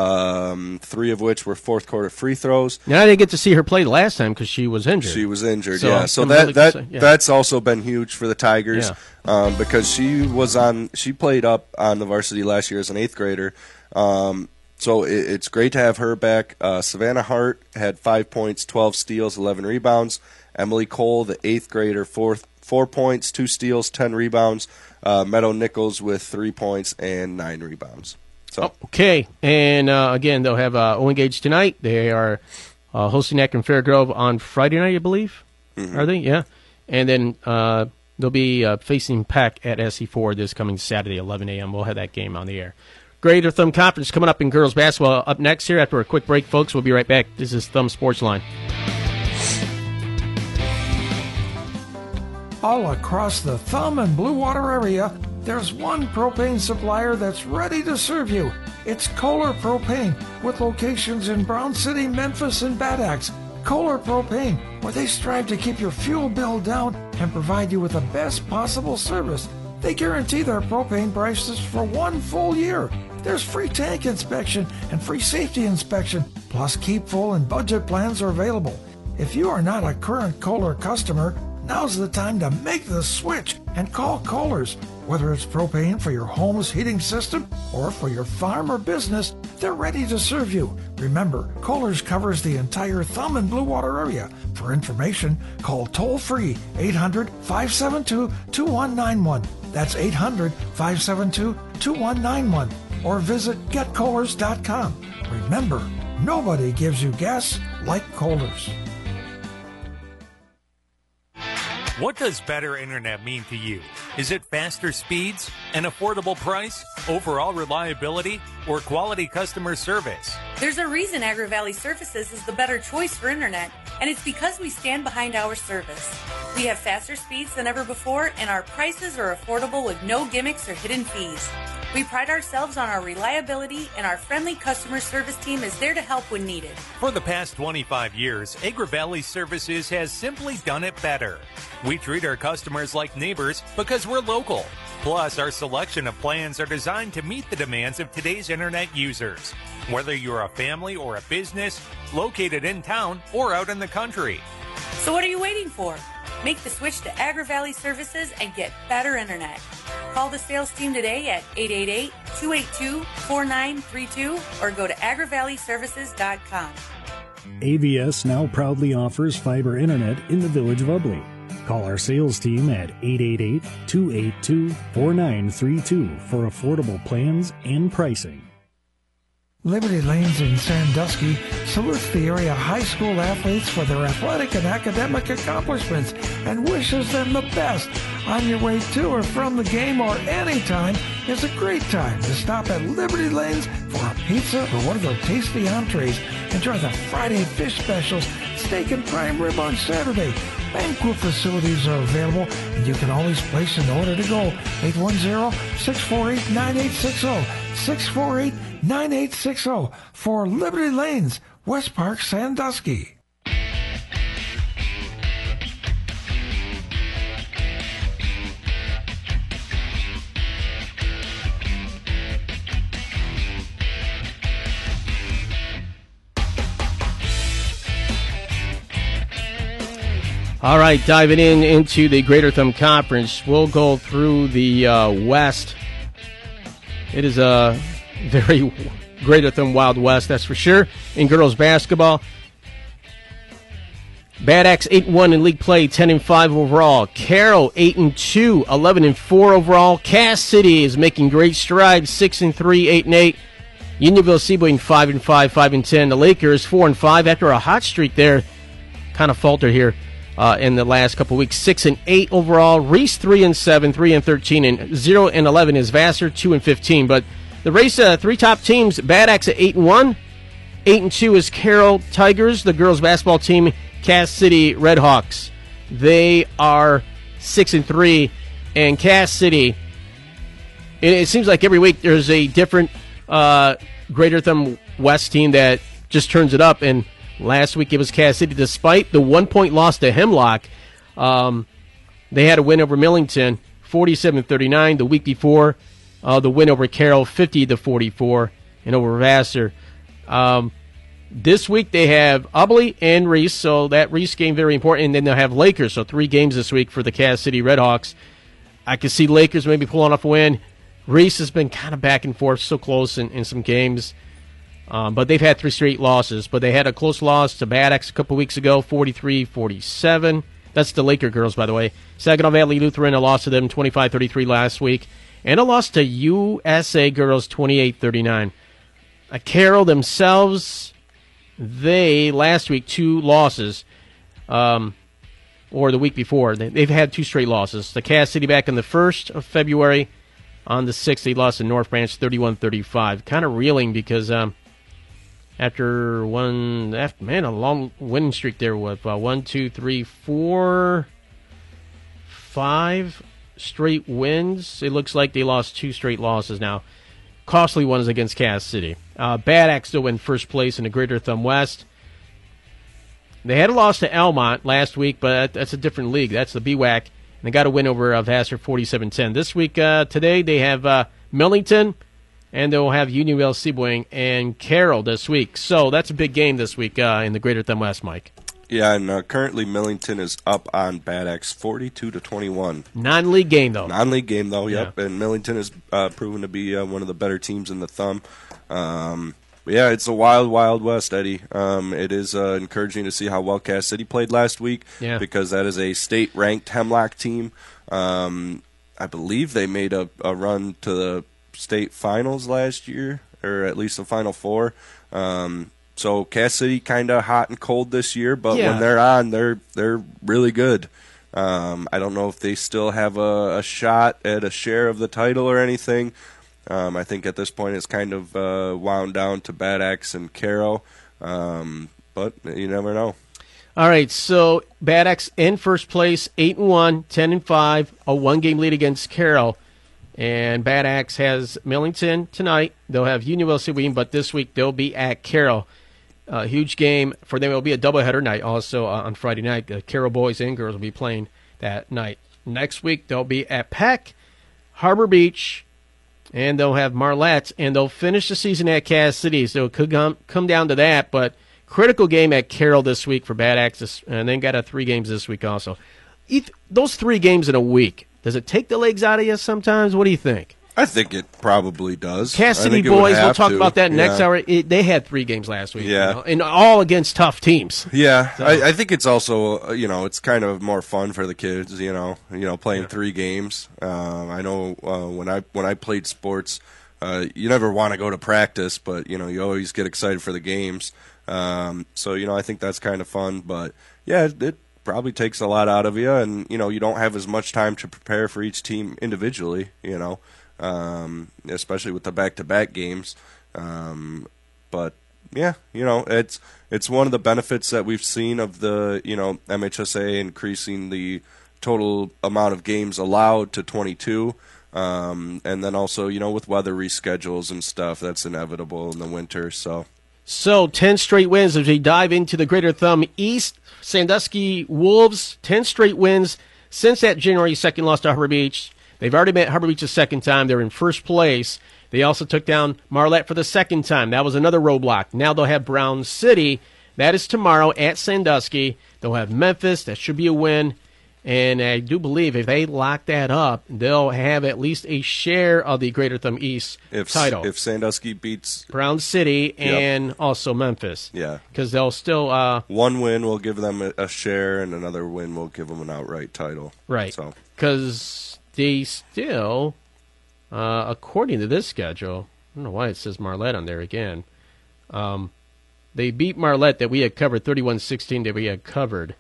um, three of which were fourth quarter free throws. Now I didn't get to see her play the last time because she was injured. She was injured, So, yeah. So I'm that really that concerned, yeah. that's also been huge for the Tigers, Yeah. um, because she was on. She played up on the varsity last year as an eighth grader. Um, so it, it's great to have her back. Uh, Savannah Hart had five points, twelve steals, eleven rebounds. Emily Cole, the eighth grader, four four points, two steals, ten rebounds. Uh, Meadow Nichols with three points and nine rebounds. So Okay, and uh, again, they'll have uh, Owen Gage tonight. They are uh, hosting Akron Fairgrove on Friday night, I believe. Mhm. Are they? Yeah. And then uh, they'll be uh, facing Peck at S C four this coming Saturday, eleven a.m. We'll have that game on the air. Greater Thumb Conference coming up in girls basketball. Up next here after a quick break, folks. We'll be right back. This is Thumb Sports Line. All across the Thumb and Blue Water area, there's one propane supplier that's ready to serve you. It's Kohler Propane, with locations in Brown City, Memphis, and Bad Axe. Kohler Propane, where they strive to keep your fuel bill down and provide you with the best possible service. They guarantee their propane prices for one full year. There's free tank inspection and free safety inspection, plus keep full and budget plans are available. If you are not a current Kohler customer, now's the time to make the switch and call Kohler's. Whether it's propane for your home's heating system or for your farm or business, they're ready to serve you. Remember, Kohler's covers the entire Thumb and Blue Water area. For information, call toll-free eight hundred, five seven two, two one nine one. That's eight hundred, five seven two, two one nine one. Or visit get kohlers dot com. Remember, nobody gives you gas like Kohler's. What does better internet mean to you? Is it faster speeds, an affordable price, overall reliability, or quality customer service? There's a reason Agri Valley Services is the better choice for internet, and it's because we stand behind our service. We have faster speeds than ever before, and our prices are affordable with no gimmicks or hidden fees. We pride ourselves on our reliability, and our friendly customer service team is there to help when needed. For the past twenty-five years, Agri Valley Services has simply done it better. We treat our customers like neighbors because we're local. Plus, our selection of plans are designed to meet the demands of today's internet users. Whether you're a family or a business, located in town or out in the country. So what are you waiting for? Make the switch to Agri Valley Services and get better internet. Call the sales team today at eight eight eight, two eight two, four nine three two or go to agri valley services dot com. A V S now proudly offers fiber internet in the village of Ubly. Call our sales team at eight eight eight, two eight two, four nine three two for affordable plans and pricing. Liberty Lanes in Sandusky salutes the area high school athletes for their athletic and academic accomplishments and wishes them the best. On your way to or from the game or anytime is a great time to stop at Liberty Lanes for a pizza or one of their tasty entrees. Enjoy the Friday fish specials, steak and prime rib on Saturday. Banquet facilities are available, and you can always place an order to go. eight one zero, six four eight, nine eight six zero. six four eight, nine eight six zero for Liberty Lanes, West Park, Sandusky. All right, diving in into the Greater Thumb Conference, we'll go through the uh, West. It is a very Greater Thumb Wild West, that's for sure. In girls basketball, Bad Axe eight and one in league play, ten and five overall. Carroll eight and two, eleven and four overall. Cass City is making great strides, six and three, eight and eight. Unionville Sebring five and five, five and ten. The Lakers four and five after a hot streak there. Kind of faltered here. Uh, in the last couple weeks, six and eight overall. Reese three and seven, three and thirteen, and zero and eleven is Vassar, two and fifteen. But the race, uh, three top teams: Bad Axe at eight and one, eight and two is Carroll Tigers. The girls basketball team, Cass City Redhawks. They are six and three, and Cass City. It, it seems like every week there's a different uh, Greater Thumb West team that just turns it up and. Last week it was Cass City. Despite the one-point loss to Hemlock, um, they had a win over Millington, forty-seven thirty-nine. The week before, uh, the win over Carroll, fifty to forty-four, and over Vassar. Um, this week they have Ubly and Reese, so that Reese game very important. And then they'll have Lakers, so three games this week for the Cass City Redhawks. I can see Lakers maybe pulling off a win. Reese has been kind of back and forth, so close in, in some games. Um, but they've had three straight losses. But they had a close loss to Bad Axe a couple weeks ago, forty-three forty-seven. That's the Laker girls, by the way. Saginaw Valley Lutheran, a loss to them, twenty-five thirty-three last week. And a loss to U S A girls, twenty-eight thirty-nine. Uh, Carroll themselves, they, last week, two losses. Um, or the week before. They, they've had two straight losses. The Cass City back on the first of February. On the sixth, they lost to North Branch, thirty-one thirty-five. Kind of reeling because... Um, After one, after, man, a long winning streak there with uh, one, two, three, four, five straight wins. It looks like they lost two straight losses now. Costly ones against Cass City. Uh, Bad Axe still in first place in the Greater Thumb West. They had a loss to Almont last week, but that's a different league. That's the B W A C. they got a win over uh, Vassar forty-seven ten. This week, uh, today, they have uh, Millington, and they'll have Union Wells Seaboing and Carroll this week. So that's a big game this week uh, in the Greater Thumb West, Mike. Yeah, and uh, currently Millington is up on Bad Axe forty-two to twenty-one. Non-league game, though. Non-league game, though, yep. Yeah. And Millington has uh, proven to be uh, one of the better teams in the Thumb. Um, but yeah, it's a wild, wild west, Eddie. Um, it is uh, encouraging to see how well Cass City played last week Yeah. because that is a state-ranked Hemlock team. Um, I believe they made a, a run to the state finals last year, or at least the Final Four. Um, so Cass City kind of hot and cold this year, but Yeah. when they're on, they're they're really good. Um, I don't know if they still have a, a shot at a share of the title or anything. Um, I think at this point it's kind of uh, wound down to Bad Axe and Caro, um, but you never know. All right, so Bad Axe in first place, eight and one, ten and five, a one-game lead against Carroll. And Bad Axe has Millington tonight. They'll have Union Wells Seaboing, but this week they'll be at Carroll. A huge game for them. It will be a doubleheader night also uh, on Friday night. The Carroll boys and girls will be playing that night. Next week they'll be at Peck, Harbor Beach, and they'll have Marlette, and they'll finish the season at Cass City. So it could come, come down to that, but critical game at Carroll this week for Bad Axe, and then got a three games this week also. Eith- those three games in a week, does it take the legs out of you sometimes? What do you think? I think it probably does. Cass I City think it would boys, we'll have talk to. about that next Yeah. hour. It, they had three games last week. Yeah. You know, and all against tough teams. Yeah, So- I, I think it's also uh, you know it's kind of more fun for the kids. You know, you know playing three games. Um, I know uh, when I when I played sports, uh, you never want to go to practice, but you know you always get excited for the games. Um, so you know I think that's kind of fun. But yeah, it, it probably takes a lot out of you, and you know you don't have as much time to prepare for each team individually. You know. Um, especially with the back-to-back games. Um, but yeah, you know, it's it's one of the benefits that we've seen of the you know M H S A increasing the total amount of games allowed to twenty-two. Um, and then also, you know, with weather reschedules and stuff, that's inevitable in the winter. So, So ten straight wins as we dive into the Greater Thumb East. Sandusky Wolves, ten straight wins since that January second loss to Harbor Beach. They've already met Harbor Beach the second time. They're in first place. They also took down Marlette for the second time. That was another roadblock. Now they'll have Brown City. That is tomorrow at Sandusky. They'll have Memphis. That should be a win. And I do believe if they lock that up, they'll have at least a share of the Greater Thumb East if title. if Sandusky beats Brown City Yep. and also Memphis. Yeah. Because they'll still... Uh, one win will give them a, a share, and another win will give them an outright title. Right. So. Because they still, uh, according to this schedule, I don't know why it says Marlette on there again. Um, they beat Marlette that we had covered, thirty-one sixteen that we had covered.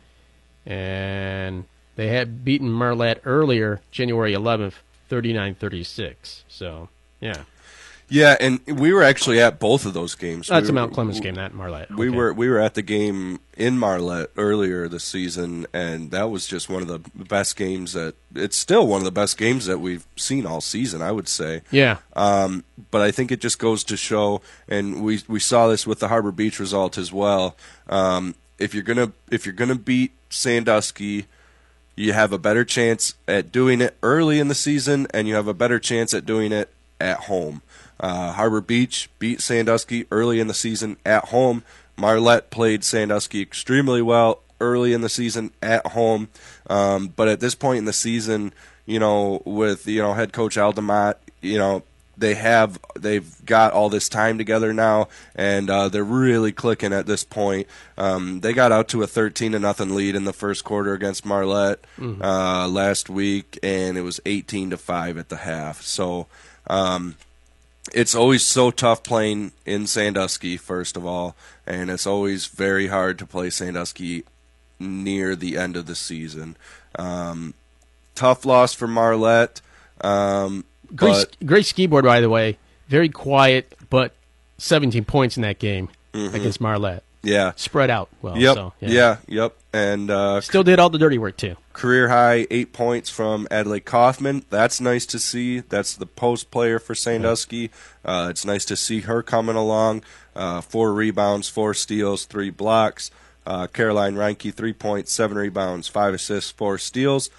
And they had beaten Marlette earlier, January eleventh, thirty-nine thirty-six. So, yeah. Yeah, and we were actually at both of those games. That's we a were, Mount Clemens game, not Marlette. We Okay. were we were at the game in Marlette earlier this season, and that was just one of the best games that it's still one of the best games that we've seen all season, I would say. Yeah. Um, but I think it just goes to show, and we we saw this with the Harbor Beach result as well. Um, if you're gonna if you're gonna beat Sandusky, you have a better chance at doing it early in the season, and you have a better chance at doing it at home. Uh, Harbor Beach beat Sandusky early in the season at home. Marlette played Sandusky extremely well early in the season at home. Um, but at this point in the season, you know, with, you know, head coach Aldemott, you know, they have, they've got all this time together now, and uh, they're really clicking at this point. Um, they got out to a thirteen to nothing lead in the first quarter against Marlette Mhm. uh, last week, and it was eighteen to five at the half. So, um, it's always so tough playing in Sandusky, first of all, and it's always very hard to play Sandusky near the end of the season. Um, tough loss for Marlette. Um, Great, but great ski board, by the way. Very quiet, but seventeen points in that game Mhm. against Marlette. Yeah. Spread out well. Yep. So, yeah. Yep. And uh, Still did all the dirty work, too. career high eight points from Adelaide Kaufman. That's nice to see. That's the post player for Sandusky. Uh, it's nice to see her coming along. Uh, four rebounds, four steals, three blocks. Uh, Caroline Reinke, three points, seven rebounds, five assists, four steals.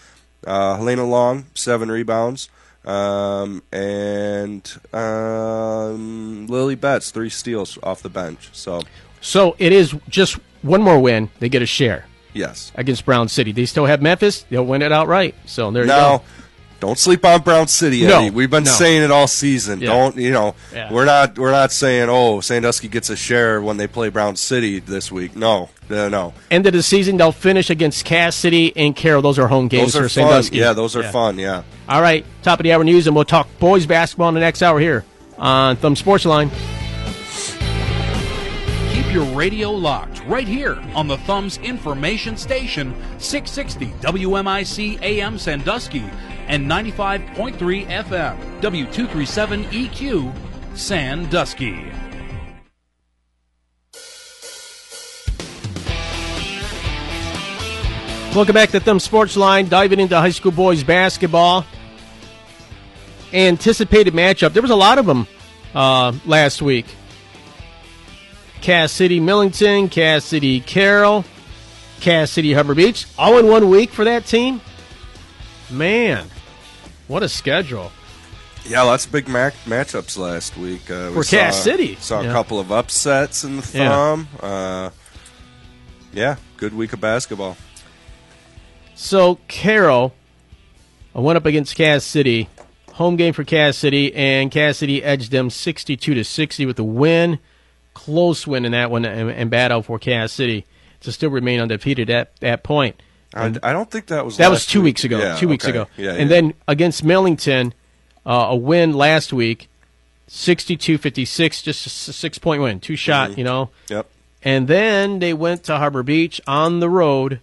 Uh, Helena Long, seven rebounds. Um, and um, Lily Betts, three steals off the bench. So, So it is just one more win. They get a share. yes. Against Brown City. They still have Memphis. They'll win it outright. So there you Now, go. don't sleep on Brown City, No, Eddie. We've been no. saying it all season. Yeah. Don't you know? Yeah. We're not we're not saying oh Sandusky gets a share when they play Brown City this week. No, no, no. End of the season, they'll finish against Cass City and Carroll. Those are home games Those are for fun. Sandusky. Yeah, those are fun. Yeah. All right, top of the hour news, and we'll talk boys basketball in the next hour here on Thumb Sports Line. Keep your radio locked right here on the Thumb's information station, six sixty W M I C A M Sandusky and ninety-five point three F M, W two thirty-seven E Q, Sandusky. Welcome back to Thumb Sports Line, diving into high school boys basketball. Anticipated matchup. There was a lot of them uh, last week. Cass City Millington, Cass City Carroll, Cass City Harbor Beach. All in one week for that team? Man, what a schedule. Yeah, lots of big ma- matchups last week. Uh, we For saw, Cass City. Saw Yeah. a couple of upsets in the Yeah. Thumb. Uh, yeah, good week of basketball. So Carroll uh, went up against Cass City. Home game for Cass City, and Cass City edged them sixty-two to sixty with the win. Close win in that one, and, and battle for Cass City to still remain undefeated at that point. I, I don't think that was That was last two week. weeks ago. Yeah, two weeks okay. ago. Yeah, and yeah. then against Millington, uh, a win last week, sixty-two fifty-six, just a s- six-point win, two shot, Mhm. you know. Yep. And then they went to Harbor Beach on the road,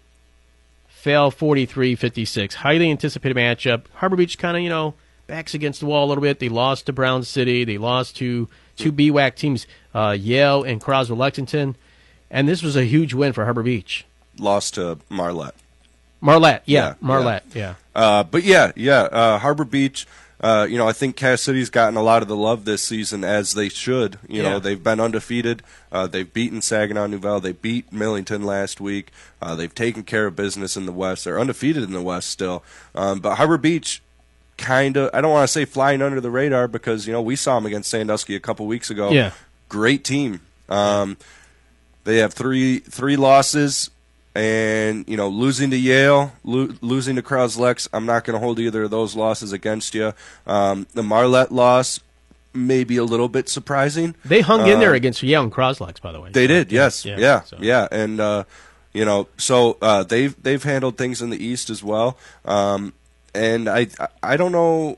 fell forty-three fifty-six. Highly anticipated matchup. Harbor Beach kind of, you know, backs against the wall a little bit. They lost to Brown City. They lost to two B WAC teams, uh, Yale and Croswell Lexington. And this was a huge win for Harbor Beach. Lost to Marlette. Marlette, yeah, Yeah, Marlette, yeah. Uh, but yeah, yeah, uh, Harbor Beach. Uh, you know, I think Cass City's gotten a lot of the love this season, as they should. You Yeah. know, they've been undefeated. Uh, they've beaten Saginaw Nouvelle. They beat Millington last week. Uh, they've taken care of business in the West. They're undefeated in the West still. Um, but Harbor Beach, kind of, I don't want to say flying under the radar because, you know, we saw them against Sandusky a couple weeks ago. Yeah. Great team. Um, they have three three losses. And, you know, losing to Yale, lo- losing to Croslex, I'm not going to hold either of those losses against you. Um, the Marlette loss may be a little bit surprising. They hung in there Um, against Yale and Croslex, by the way. They did, yes, yeah, yeah, so. yeah, and uh, you know, so uh, they've they've handled things in the East as well. Um, and I I don't know.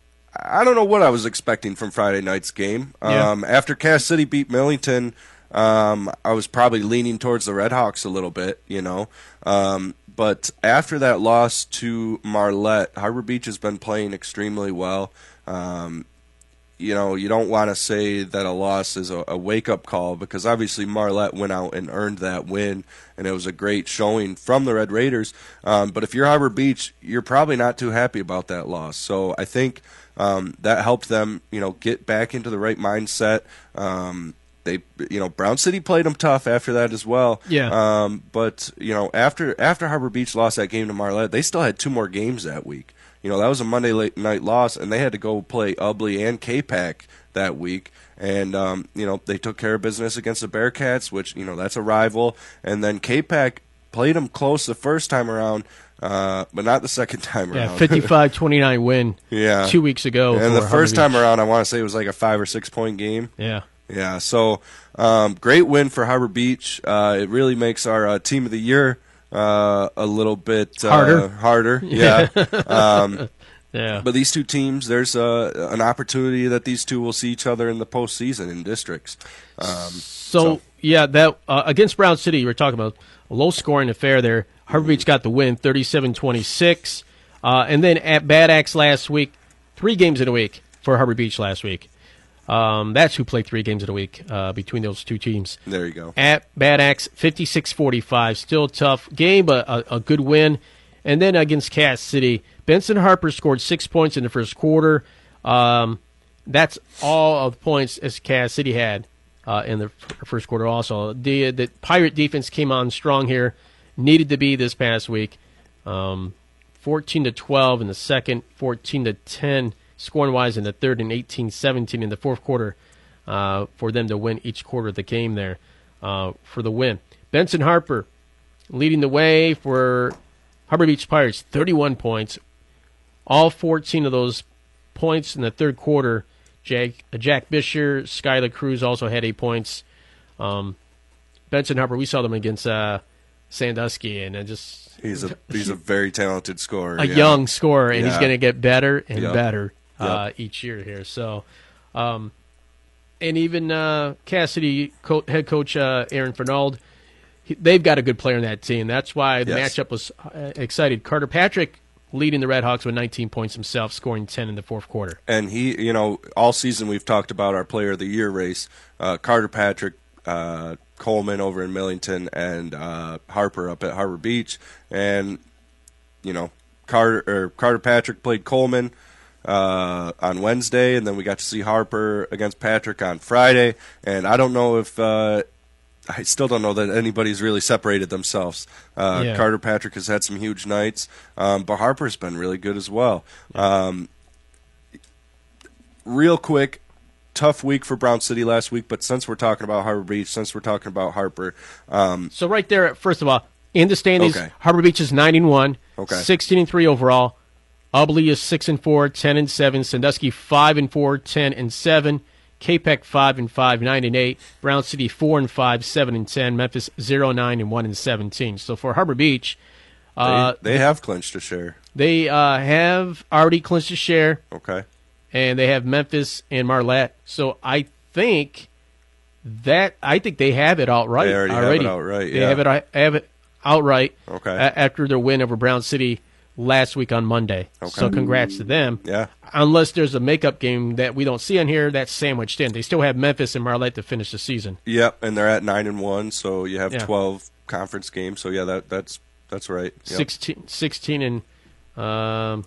I don't know what I was expecting from Friday night's game. Yeah. Um, after Cass City beat Millington, um, I was probably leaning towards the Redhawks a little bit, you know. Um, but after that loss to Marlette, Harbor Beach has been playing extremely well. Um, you know, you don't want to say that a loss is a, a wake-up call because obviously Marlette went out and earned that win, and it was a great showing from the Red Raiders. Um, but if you're Harbor Beach, you're probably not too happy about that loss. So I think um, that helped them, you know, get back into the right mindset. Um, they, you know, Brown City played them tough after that as well. Yeah. Um, but you know, after after Harbor Beach lost that game to Marlette, they still had two more games that week. You know, that was a Monday late night loss, and they had to go play Ubley and K-Pac that week. And, um, you know, they took care of business against the Bearcats, which, you know, that's a rival. And then K-Pac played them close the first time around, uh, but not the second time Yeah, around. fifty-five twenty-nine win yeah. two weeks ago. And for the Harbor first time Beach. around, I want to say it was like a five- or six-point game. Yeah. Yeah, so um, great win for Harbor Beach. Uh, it really makes our uh, Team of the Year uh, a little bit uh, Harder. Harder, yeah. um, Yeah. But these two teams, there's uh, an opportunity that these two will see each other in the postseason in districts. Um, So, yeah, that uh, against Brown City, you were talking about a low-scoring affair there. Harbor Beach got the win, thirty-seven twenty-six. Uh, and then at Bad Axe last week, three games in a week for Harbor Beach last week. Um, that's who played three games in a week uh, between those two teams. There you go. At Bad Axe, fifty-six forty-five. Still a tough game, but a, a good win. And then against Cass City, Benson Harper scored six points in the first quarter. Um, that's all of the points as Cass City had uh, in the f- first quarter also. The, the Pirate defense came on strong here. Needed to be this past week. Um, fourteen to twelve in the second, fourteen to ten scoring-wise in the third, and eighteen seventeen in the fourth quarter uh, for them to win each quarter of the game there uh, for the win. Benson Harper leading the way for Harbor Beach Pirates, thirty-one points. All fourteen of those points in the third quarter. Jack, Jack Bisher, Skylar Cruz also had eight points. Um, Benson Harper, we saw them against uh, Sandusky, and it just he's a he's a very talented scorer, a yeah. young scorer, and yeah. he's going to get better and yep. better uh, yep. each year here. So, um, and even uh, Cassidy co- head coach uh, Aaron Fernald, he, they've got a good player in that team. That's why the yes. matchup was uh, excited. Carter Patrick leading the Red Hawks with nineteen points himself, scoring ten in the fourth quarter. And he, you know, all season we've talked about our Player of the Year race. Uh, Carter Patrick, uh, Coleman over in Millington, and uh, Harper up at Harbor Beach. And, you know, Carter or Carter Patrick played Coleman uh, on Wednesday, and then we got to see Harper against Patrick on Friday. And I don't know if uh, I still don't know that anybody's really separated themselves. Uh, Yeah. Carter Patrick has had some huge nights, um, but Harper's been really good as well. Um, real quick, tough week for Brown City last week, but since we're talking about Harbor Beach, since we're talking about Harper, um, So right there, first of all, in the standings, Okay. Harbor Beach is nine and one, Okay. sixteen and three overall. Ubly is six and four, ten and seven. Sandusky five and four, ten and seven. K P E C five and five, nine and eight. Brown City four and five, seven and ten. Memphis zero nine and one and seventeen. So for Harbor Beach, uh, they, they have clinched a share. they uh, have already clinched a share, Okay. and they have Memphis and Marlette. So I think that I think they have it outright. They already have it already. outright, They yeah. have it have it outright. Okay. a- after their win over Brown City last week on Monday. Okay. So congrats to them. Yeah. Unless there's a makeup game that we don't see on here that's sandwiched in. They still have Memphis and Marlette to finish the season. Yep, and they're at nine and one, so you have Yeah. twelve conference games. So yeah, that that's that's right. Yep. sixteen, sixteen and um,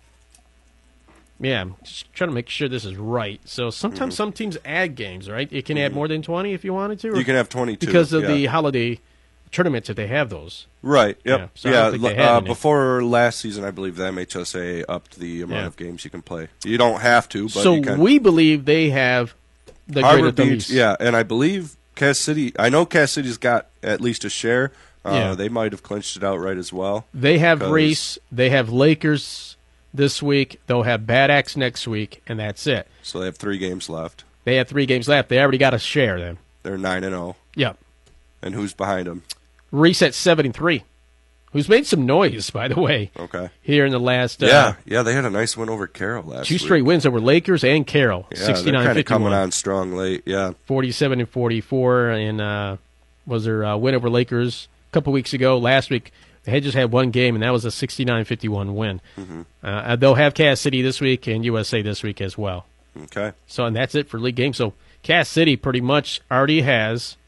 yeah, I'm just trying to make sure this is right. So sometimes Mhm. some teams add games, right? It can add more than twenty if you wanted to. or- You can have twenty-two, because of the yeah. holiday tournaments if they have those. Right. Yeah, Yep. so I Yeah. don't think they l- had uh, any. before last season, I believe the M H S A upped the amount Yeah. of games you can play. You don't have to, but so you can. we believe they have the Harbor Greater Thumb Beach, East. yeah, and I believe Cass City. I know Cass City's got at least a share. Uh, Yeah. They might have clinched it outright as well. They have 'cause- Reese. They have Lakers this week. They'll have Bad Axe next week, and that's it. So they have three games left. They have three games left. They already got a share then. They're nine and zero. Yep. And who's behind them? Reese at seven and three, who's made some noise, by the way. Okay. Here in the last uh, Yeah, yeah, they had a nice win over Carroll last two week. straight wins over Lakers and Carroll. Yeah, they're sixty-nine kind of coming fifty-one. on strong late. Yeah. forty-seven and forty-four, and uh, was their uh, win over Lakers a couple weeks ago. Last week, they had just had one game, and that was a sixty-nine fifty-one win. Mhm. Uh, they'll have Cass City this week and U S A this week as well. Okay. So, and that's it for league games. So, Cass City pretty much already has.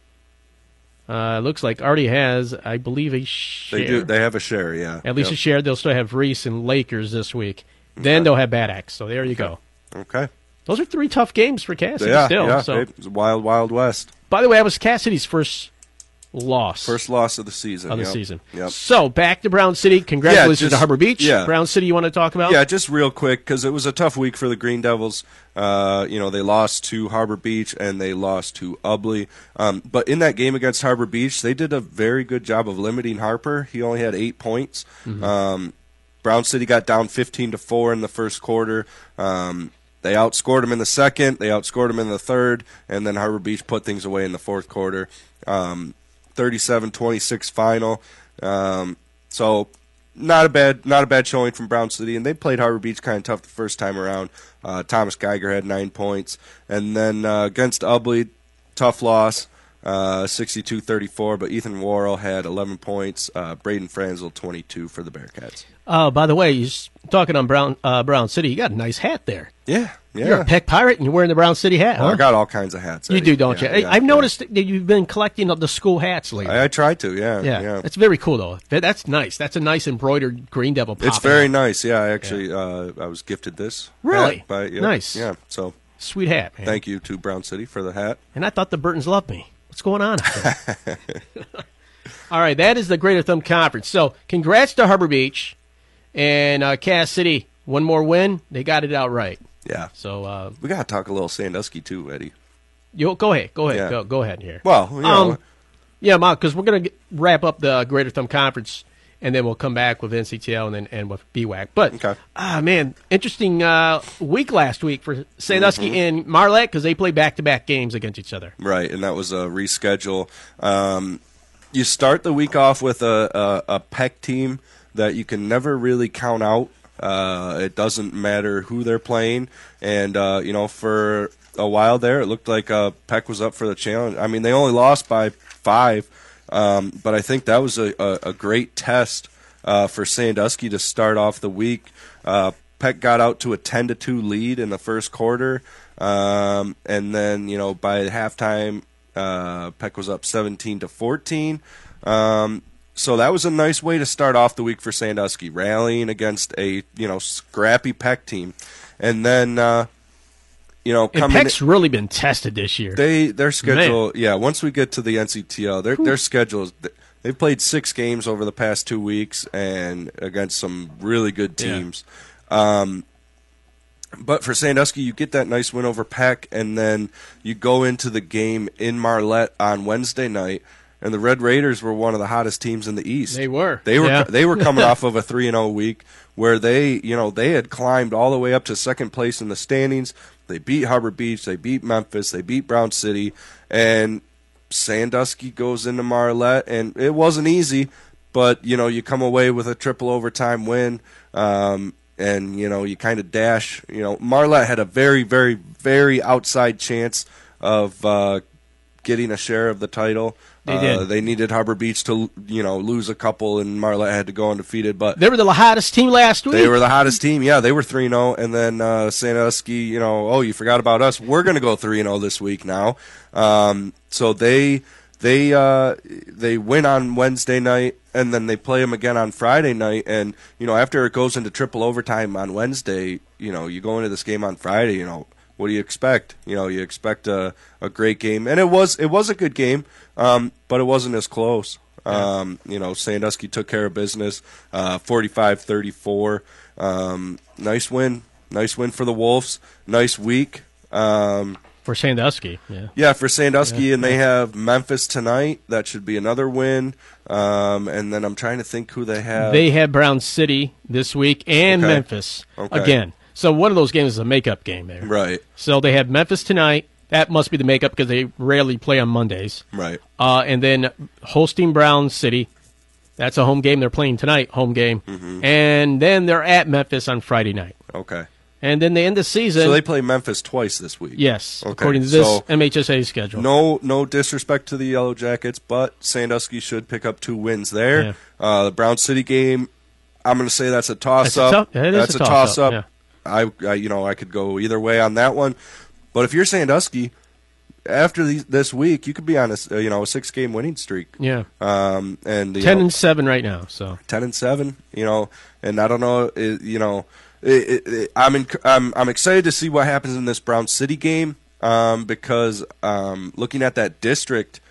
Uh, looks like already has, I believe, a share. They do. They have a share. Yeah. At least Yep. a share. They'll still have Reese and Lakers this week. Then they'll have Bad Axe. So there you go. Okay. Those are three tough games for Cass City Yeah. still. yeah. So, It's wild, wild west. by the way, that was Cass City's first loss. First loss of the season. of the yep. season. Yep. So back to Brown City. Congratulations Yeah, to just- Harbor Beach. yeah. Brown City, you want to talk about? Yeah, just real quick, because it was a tough week for the Green Devils. Uh, you know, they lost to Harbor Beach and they lost to Ubly. Um, but in that game against Harbor Beach, they did a very good job of limiting Harper. He only had eight points. Mhm. Um, Brown City got down fifteen to four in the first quarter. Um, they outscored him in the second. They outscored him in the third. And then Harbor Beach put things away in the fourth quarter. Um, thirty-seven twenty-six final. Um, so not a bad not a bad showing from Brown City, and they played Harbor Beach kind of tough the first time around. Uh, Thomas Geiger had nine points, and then uh, against Ubly, tough loss, uh, sixty-two thirty-four, but Ethan Worrell had eleven points. Uh, Braden Franzel, twenty-two for the Bearcats. Uh, by the way, you're s- talking on Brown uh, Brown City. You got a nice hat there. Yeah, yeah. You're a Peck Pirate, and you're wearing the Brown City hat, Oh, huh? I got all kinds of hats. You Eddie. do, don't Yeah, you? yeah, I've yeah. noticed that you've been collecting the school hats lately. I, I tried to, yeah, yeah, yeah. it's very cool, though. That- That's nice. That's a nice embroidered Green Devil pop. It's very nice. Yeah, I actually uh, I was gifted this. Really? hat by, yep, Nice. Yeah. So Sweet hat, man. thank you to Brown City for the hat. And I thought the Burtons loved me. What's going on? All right, that is the Greater Thumb Conference. So, congrats to Harbor Beach. And uh, Cass City, one more win. They got it outright. Yeah. So uh, we got to talk a little Sandusky too, Eddie. You go ahead. Go ahead. Yeah. Go, go ahead here. Well, you know. Um, yeah, because we're going to wrap up the Greater Thumb Conference, and then we'll come back with N C T L and then and with B W A C. But, okay. ah, man, interesting uh, week last week for Sandusky Mhm. and Marlette because they play back-to-back games against each other. Right, and that was a reschedule. Um, you start the week off with a, a, a Peck team that you can never really count out. Uh, it doesn't matter who they're playing. And, uh, you know, for a while there, it looked like uh, Peck was up for the challenge. I mean, they only lost by five, um, but I think that was a, a, a great test uh, for Sandusky to start off the week. Uh, Peck got out to a ten to two lead in the first quarter, um, and then, you know, by halftime, uh, Peck was up seventeen to fourteen. Um, so that was a nice way to start off the week for Sandusky, rallying against a, you know, scrappy Peck team. And then, uh, you know, And coming Peck's really been tested this year. They their schedule, Man. yeah. Once we get to the N C T L, their their schedule is. They've played six games over the past two weeks and against some really good teams. Yeah. Um, but for Sandusky, you get that nice win over Peck, and then you go into the game in Marlette on Wednesday night, and the Red Raiders were one of the hottest teams in the East. They were. They were. Yeah. They were coming off of a three and zero week where they, you know, they had climbed all the way up to second place in the standings. They beat Harbor Beach. They beat Memphis. They beat Brown City, and Sandusky goes into Marlette, and it wasn't easy, but, you know, you come away with a triple overtime win, um, and, you know, you kind of dash. You know, Marlette had a very, very, very outside chance of uh, getting a share of the title. They uh, did. They needed Harbor Beach to, you know, lose a couple, and Marlette had to go undefeated, but They were the hottest team last week. they were the hottest team. Yeah, they were three and oh, and then uh, Sandusky, you know, oh, you forgot about us. We're going to go three and oh this week now. Um, so they they uh, they win on Wednesday night, and then they play them again on Friday night. And, you know, after it goes into triple overtime on Wednesday, you know, you go into this game on Friday, you know, what do you expect? You know, you expect a, a great game. And it was it was a good game, um, but it wasn't as close. Um, you know, Sandusky took care of business, uh, forty-five thirty-four. Um, nice win. Nice win for the Wolves. Nice week. Um, For Sandusky, yeah. yeah, for Sandusky, Yeah. and they have Memphis tonight. That should be another win. Um, and then I'm trying to think who they have. They have Brown City this week and Okay. Memphis Okay. again. So one of those games is a makeup game there. Right. So they have Memphis tonight. That must be the makeup because they rarely play on Mondays. Right. Uh, and then hosting Brown City. That's a home game. They're playing tonight, home game. Mhm. And then they're at Memphis on Friday night. Okay. And then they end the season. So they play Memphis twice this week. Yes, Okay. according to this So M H S A schedule. No, no disrespect to the Yellow Jackets, but Sandusky should pick up two wins there. Yeah. Uh, the Brown City game, I'm going to say that's a toss That's a up. tough- it is that's a a toss-up, toss up. yeah. I, I, you know, I could go either way on that one. But if you're Sandusky, after these, this week, you could be on a s- uh, you know a six game winning streak. Yeah. Um, and you ten know, and seven right now. So ten and seven. You know, and I don't know. It, you know, it, it, it, I'm in, I'm I'm excited to see what happens in this Brown City game um, because um, looking at that district,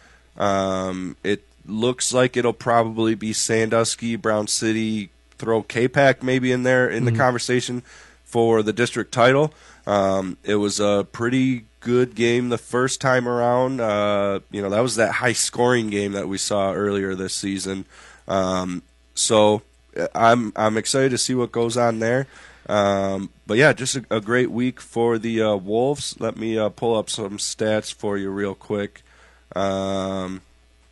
um, it looks like it'll probably be Sandusky, Brown City, throw K-Pac maybe in there in Mhm. the conversation for the district title. Um, it was a pretty good game the first time around. Uh, you know, that was that high scoring game that we saw earlier this season. Um, so uh, I'm I'm excited to see what goes on there. Um, but yeah, just a, a great week for the uh, Wolves. Let me uh, pull up some stats for you real quick. Um,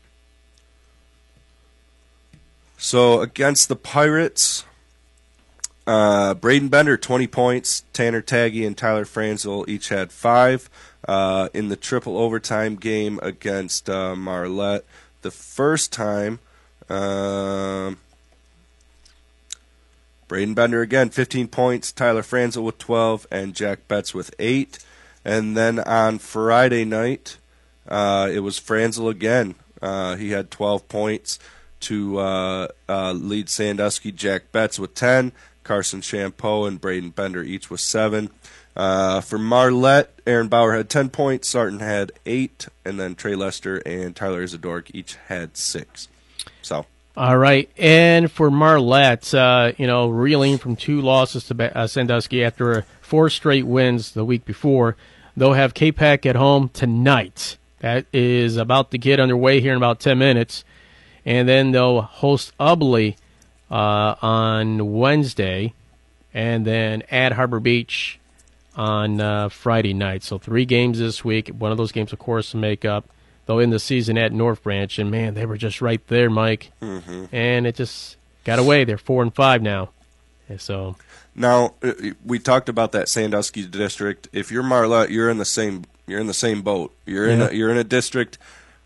so against the Pirates, uh, Braden Bender, twenty points. Tanner Taggy and Tyler Franzel each had five. Uh, in the triple overtime game against uh, Marlette, the first time, um, Braden Bender again, fifteen points. Tyler Franzel with twelve, and Jack Betts with eight. And then on Friday night, uh, it was Franzel again. Uh, he had twelve points to uh, uh, lead Sandusky. Jack Betts with ten. Carson Champeau and Braden Bender each with seven. Uh, for Marlette, Aaron Bauer had ten points. Sarton had eight. And then Trey Lester and Tyler Isidork each had six. So All right, and for Marlette, uh, you know, reeling from two losses to Ba- uh, Sandusky after four straight wins the week before, they'll have K-Pac at home tonight. That is about to get underway here in about ten minutes, and then they'll host Ubly uh, on Wednesday, and then at Harbor Beach on uh, Friday night. So three games this week. One of those games, of course, to make up. They'll end the season at North Branch, and man, they were just right there, Mike. Mm-hmm. And it just got away. They're four and five now. And so now uh, we talked about that Sandusky district. If you're Marlette, you're in the same. You're in the same boat. You're in. Yeah. A, you're in a district.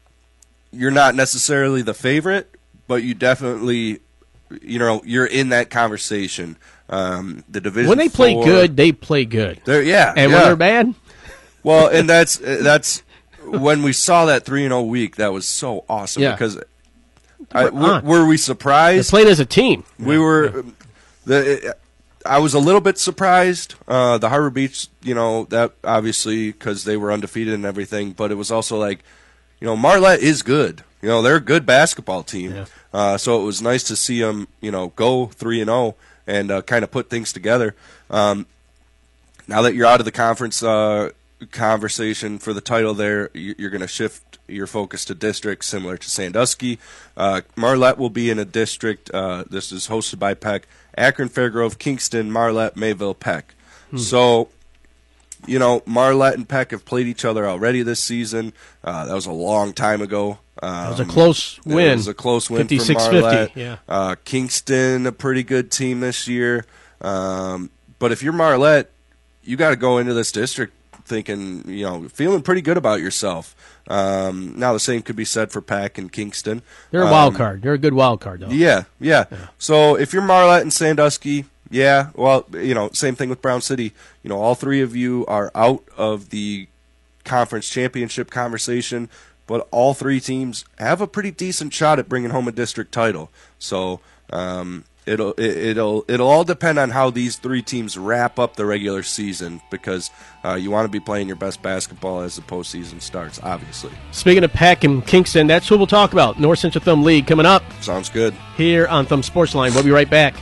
You're not necessarily the favorite, but you definitely, you know, you're in that conversation. Um, the division. when they play four, good, they play good. They're, yeah, And yeah. when they're bad, well, and that's that's. When we saw that three and zero week, that was so awesome Yeah. because I, We're were, on. were we they surprised? played as a team. We were. The I was a little bit surprised. Uh, the Harbor Beach, you know, that obviously because they were undefeated and everything, but it was also like, you know, Marlette is good. You know, they're a good basketball team. Yeah. Uh, so it was nice to see them, you know, go three and zero and uh, kind of put things together. Um, now that you're out of the conference uh, conversation for the title there, you're going to shift your focus to district similar to Sandusky. Uh, Marlette will be in a district. Uh, this is hosted by Peck. Akron, Fairgrove, Kingston, Marlette, Mayville, Peck. Hmm. So, you know, Marlette and Peck have played each other already this season. Uh, that was a long time ago. Um, That was a close win. It was a close win for fifty-six Marlette. fifty, yeah. Uh, Kingston, a pretty good team this year. Um, but if you're Marlette, you got to go into this district thinking, you know, feeling pretty good about yourself. Um, now the same could be said for Peck and Kingston. They're a Um, wild card. They're a good wild card, though. Yeah, yeah, So if you're Marlette and Sandusky, yeah, well, you know, same thing with Brown City. You know, all three of you are out of the conference championship conversation, but all three teams have a pretty decent shot at bringing home a district title. So um, it'll it, it'll it'll all depend on how these three teams wrap up the regular season because uh, you want to be playing your best basketball as the postseason starts, obviously. Speaking of Peck and Kingston, that's who we'll talk about. North Central Thumb League coming up Sounds good. here on Thumb Sports Line. We'll be right back.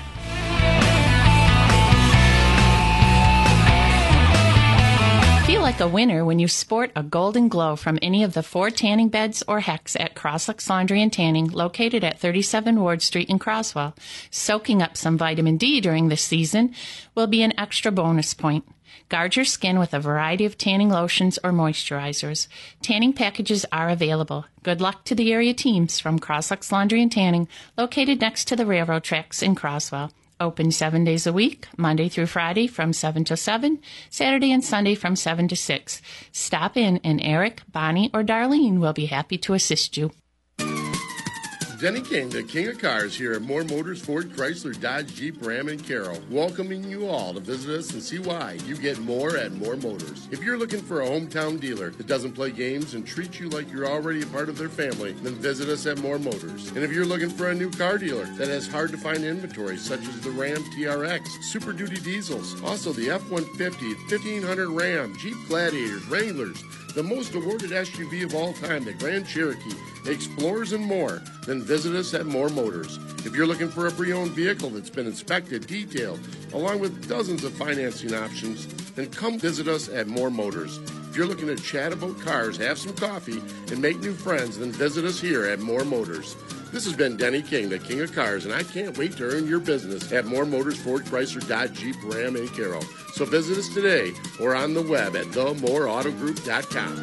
Feel like a winner when you sport a golden glow from any of the four tanning beds or Hex at Croslex Laundry and Tanning, located at thirty-seven Ward Street in Croswell. Soaking up some vitamin D during this season will be an extra bonus point. Guard your skin with a variety of tanning lotions or moisturizers. Tanning packages are available. Good luck to the area teams from Croslex Laundry and Tanning, located next to the railroad tracks in Croswell. Open seven days a week, Monday through Friday from seven to seven, Saturday and Sunday from seven to six. Stop in and Eric, Bonnie, or Darlene will be happy to assist you. Denny King, the king of cars here at Moore Motors, Ford, Chrysler, Dodge, Jeep, Ram, and Carroll, welcoming you all to visit us and see why you get more at Moore Motors. If you're looking for a hometown dealer that doesn't play games and treats you like you're already a part of their family, then visit us at Moore Motors. And if you're looking for a new car dealer that has hard-to-find inventory, such as the Ram T R X, Super Duty diesels, also the F one fifty, fifteen hundred Ram, Jeep Gladiators, Wranglers, the most awarded S U V of all time, the Grand Cherokee, Explorers, and more, then visit us at Moore Motors. If you're looking for a pre-owned vehicle that's been inspected, detailed, along with dozens of financing options, then come visit us at Moore Motors. If you're looking to chat about cars, have some coffee, and make new friends, then visit us here at Moore Motors. This has been Denny King, the king of cars, and I can't wait to earn your business at Moore Motors, Ford, Chrysler, Dodge, Jeep, Ram, and Carroll. So visit us today or on the web at the moore auto group dot com.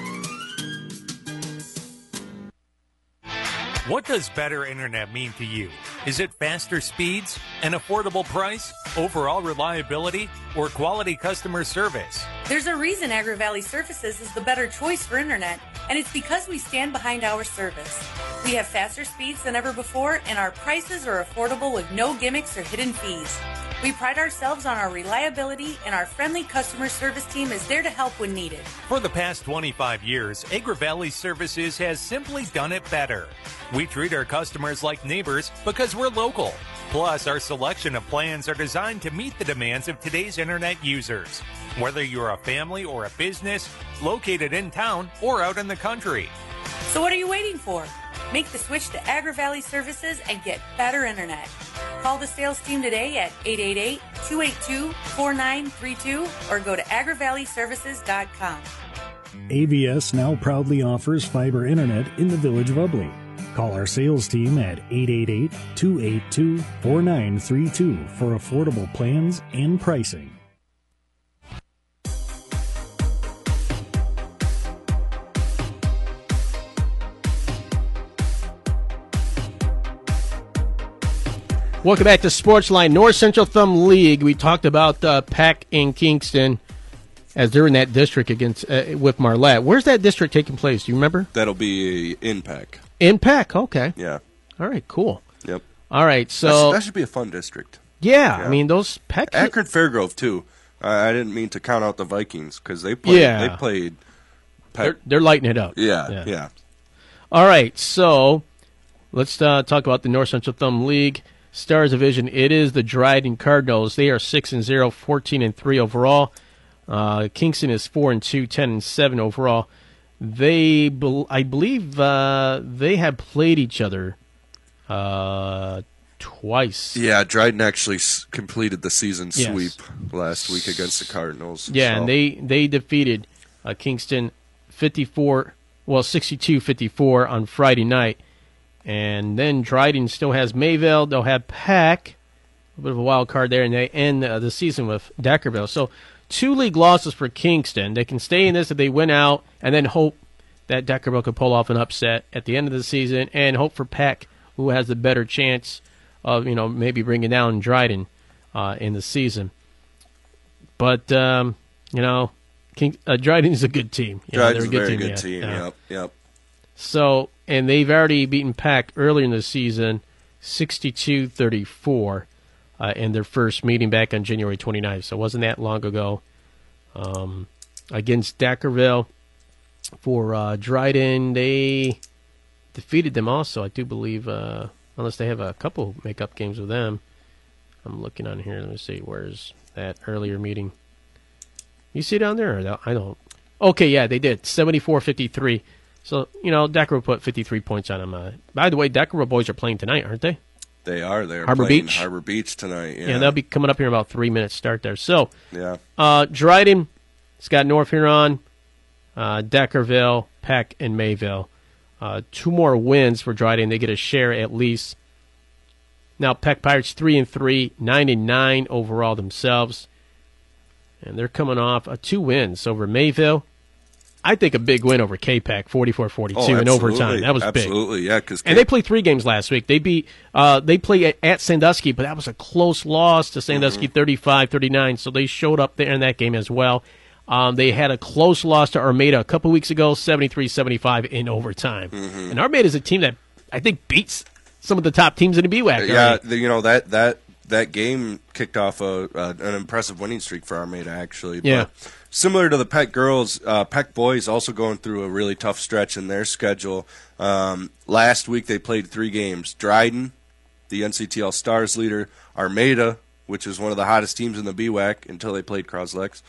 What does better internet mean to you? Is it faster speeds, an affordable price, overall reliability, or quality customer service? There's a reason Agri Valley Services is the better choice for internet, and it's because we stand behind our service. We have faster speeds than ever before, and our prices are affordable with no gimmicks or hidden fees. We pride ourselves on our reliability, and our friendly customer service team is there to help when needed. For the past twenty-five years, Agri Valley Services has simply done it better. We treat our customers like neighbors because we're local. Plus, our selection of plans are designed to meet the demands of today's internet users. Whether you're a family or a business, located in town or out in the country. So what are you waiting for? Make the switch to Agri Valley Services and get better internet. Call the sales team today at eight eight eight, two eight two, four nine three two or go to agri valley services dot com. A V S now proudly offers fiber internet in the village of Ubley. Call our sales team at eight eight eight, two eight two, four nine three two for affordable plans and pricing. Welcome back to Sportsline, North Central Thumb League. We talked about uh, Peck in Kingston as they're in that district against uh, with Marlette. Where's that district taking place? Do you remember? That'll be in Peck. In Peck, okay. Yeah. All right, cool. Yep. All right, so that should, that should be a fun district. Yeah, yeah. I mean those Peck. Akron Fairgrove too. Uh, I didn't mean to count out the Vikings because they played. Yeah. They played. Peck. They're, they're lighting it up. Yeah, yeah. Yeah. All right, so let's uh, talk about the North Central Thumb League. Stars Division, it is the Dryden Cardinals. They are six and zero, fourteen and three overall. Uh, Kingston is four and two, ten and seven overall. They, I believe, uh, they have played each other uh, twice. Yeah, Dryden actually s- completed the season Yes. sweep last week against the Cardinals. Yeah, so. and they they defeated uh, Kingston fifty-four, well sixty-two fifty-four on Friday night. And then Dryden still has Mayville. They'll have Peck, a bit of a wild card there, and they end uh, the season with Deckerville. So two league losses for Kingston. They can stay in this if they win out, and then hope that Deckerville could pull off an upset at the end of the season, and hope for Peck, who has the better chance of, you know, maybe bringing down Dryden uh, in the season. But um, you know, King, uh, Dryden is a good team. You know, Dryden's they're a very team, good yeah. team. Yeah. Yep, yep. So, and they've already beaten Peck earlier in the season, sixty-two thirty-four, uh, in their first meeting back on January twenty-ninth. So it wasn't that long ago. Um, against Deckerville for uh, Dryden, they defeated them also, I do believe, uh, unless they have a couple make-up games with them. I'm looking on here. Let me see. Where's that earlier meeting? You see it down there? Or no? I don't. Okay, yeah, they did. seventy-four fifty-three. So, you know, Deckerville put fifty-three points on them. Uh, by the way, Deckerville boys are playing tonight, aren't they? They are. They're Harbor playing Beach? Harbor Beach tonight. Yeah. Yeah, they'll be coming up here in about three minutes start there. So, Yeah. uh, Dryden, it's got North Huron, uh, Deckerville, Peck, and Mayville. Uh, two more wins for Dryden. They get a share at least. Now, Peck Pirates three and three, nine and nine overall themselves, and they're coming off uh, two wins over Mayville. I think a big win over K-Pac, forty-four forty-two Oh, in overtime. That was absolutely, big. yeah. Because And they played three games last week. They beat, uh, they played at, at Sandusky, but that was a close loss to Sandusky, thirty-five thirty-nine. So they showed up there in that game as well. Um, they had a close loss to Armada a couple weeks ago, seventy-three seventy-five in overtime. Mm-hmm. And Armada is a team that I think beats some of the top teams in the B W A C. Yeah, right? the, you know that that that game kicked off a, a an impressive winning streak for Armada, actually. Yeah. But similar to the Peck girls, uh, Peck boys also going through a really tough stretch in their schedule. Um, last week they played three games: Dryden, the N C T L Stars leader; Armada, which is one of the hottest teams in the B W A C until they played Croslex;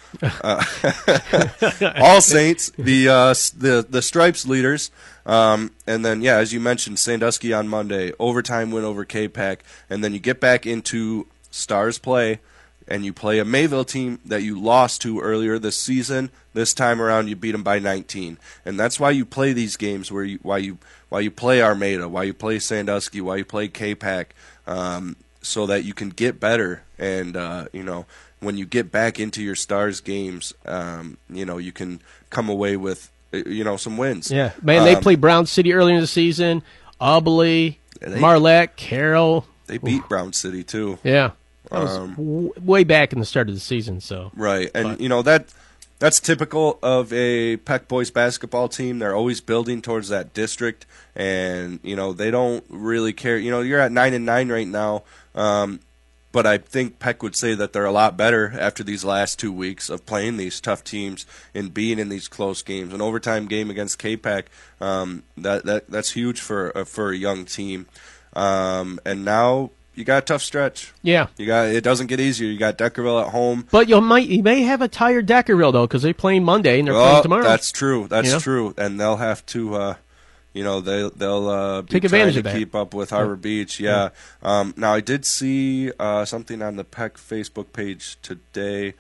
uh, All Saints, the uh, the the Stripes leaders. Um, and then, yeah, as you mentioned, Sandusky on Monday, overtime win over K-Pac, and then you get back into Stars play, and you play a Mayville team that you lost to earlier this season. This time around, you beat them by nineteen, and that's why you play these games. Where you why you why you play Armada, why you play Sandusky, why you play K-Pac, um, so that you can get better. And uh, you know, when you get back into your Stars games, um, you know, you can come away with, you know, some wins. Yeah, man, they Um, played Brown City earlier in the season, Ubley, they- Marlette, Carroll. They beat Brown City too. Yeah, that was Um, w- way back in the start of the season. So Right, and But- you know that that's typical of a Peck boys basketball team. They're always building towards that district, and you know they don't really care. You know, you're at nine and nine right now, um, but I think Peck would say that they're a lot better after these last two weeks of playing these tough teams and being in these close games. An overtime game against K-Pac, um, that that that's huge for uh, for a young team, um, and now. You got a tough stretch. Yeah. You got it doesn't get easier. You got Deckerville at home. But you might you may have a tired Deckerville though because they're playing Monday and they're Oh, playing tomorrow. that's true. That's You know? true. And they'll have to, uh, you know, they, they'll uh, be Take advantage trying of to that. keep up with Harbor Beach. Yeah. Um, now, I did see uh, something on the Peck Facebook page today.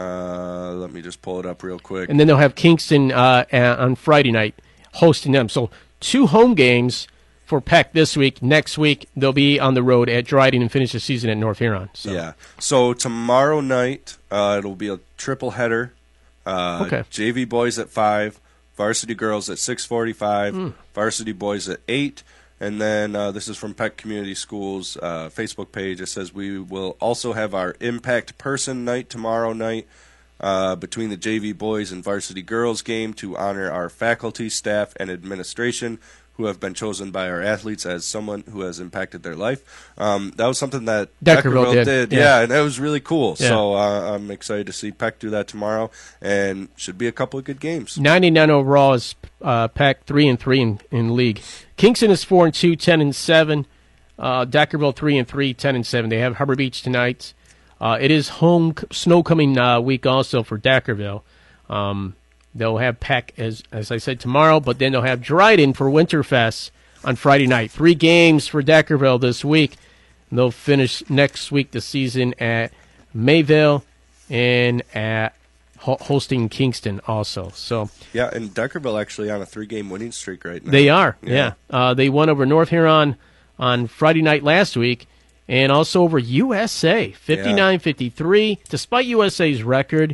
Uh, let me just pull it up real quick. And then they'll have Kingston uh, a- on Friday night hosting them. So two home games for Peck this week. Next week, they'll be on the road at Dryden and finish the season at North Huron. So. Yeah. So tomorrow night, uh, it'll be a triple header. Uh, Okay. J V boys at five, varsity girls at six forty-five, Mm. varsity boys at eight, and then uh, this is from Peck Community Schools uh, Facebook page. It says we will also have our Impact Person Night tomorrow night uh, between the J V boys and varsity girls game to honor our faculty, staff, and administration who have been chosen by our athletes as someone who has impacted their life. Um, that was something that Deckerville Deckerville did, yeah. yeah. and that was really cool. Yeah. So uh, I'm excited to see Peck do that tomorrow, and should be a couple of good games. ninety-nine overall is uh, Peck three and three in, in league. Kingston is four and two, ten and seven. Uh, Deckerville three and three, ten and seven. They have Harbor Beach tonight. Uh, it is home snow coming uh, week also for Deckerville. Um, they'll have Peck as as I said tomorrow, but then they'll have Dryden for Winterfest on Friday night. Three games for Deckerville this week. And they'll finish next week the season at Mayville and at ho- hosting Kingston also. So Yeah, and Deckerville actually on a three-game winning streak right now. they are, yeah. Uh, they won over North Huron on Friday night last week, and also over U S A, fifty-nine fifty-three. Despite U S A's record,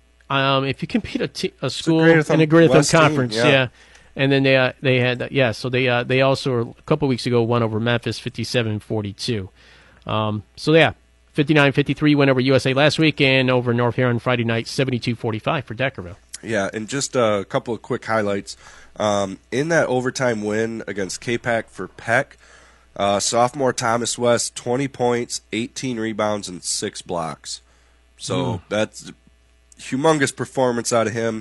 um, if you compete a, t- a school Great in a Great West team, Conference, yeah. yeah. And then they uh, they had uh, yeah, so they uh, they also a couple weeks ago won over Memphis, fifty-seven forty-two. Um, so yeah, fifty-nine fifty-three went over U S A last week, and over North Huron Friday night, seventy-two forty-five for Deckerville. Yeah, and just a couple of quick highlights. Um, in that overtime win against K-Pac for Peck, uh, sophomore Thomas West, twenty points, eighteen rebounds, and six blocks. So Mm. that's humongous performance out of him.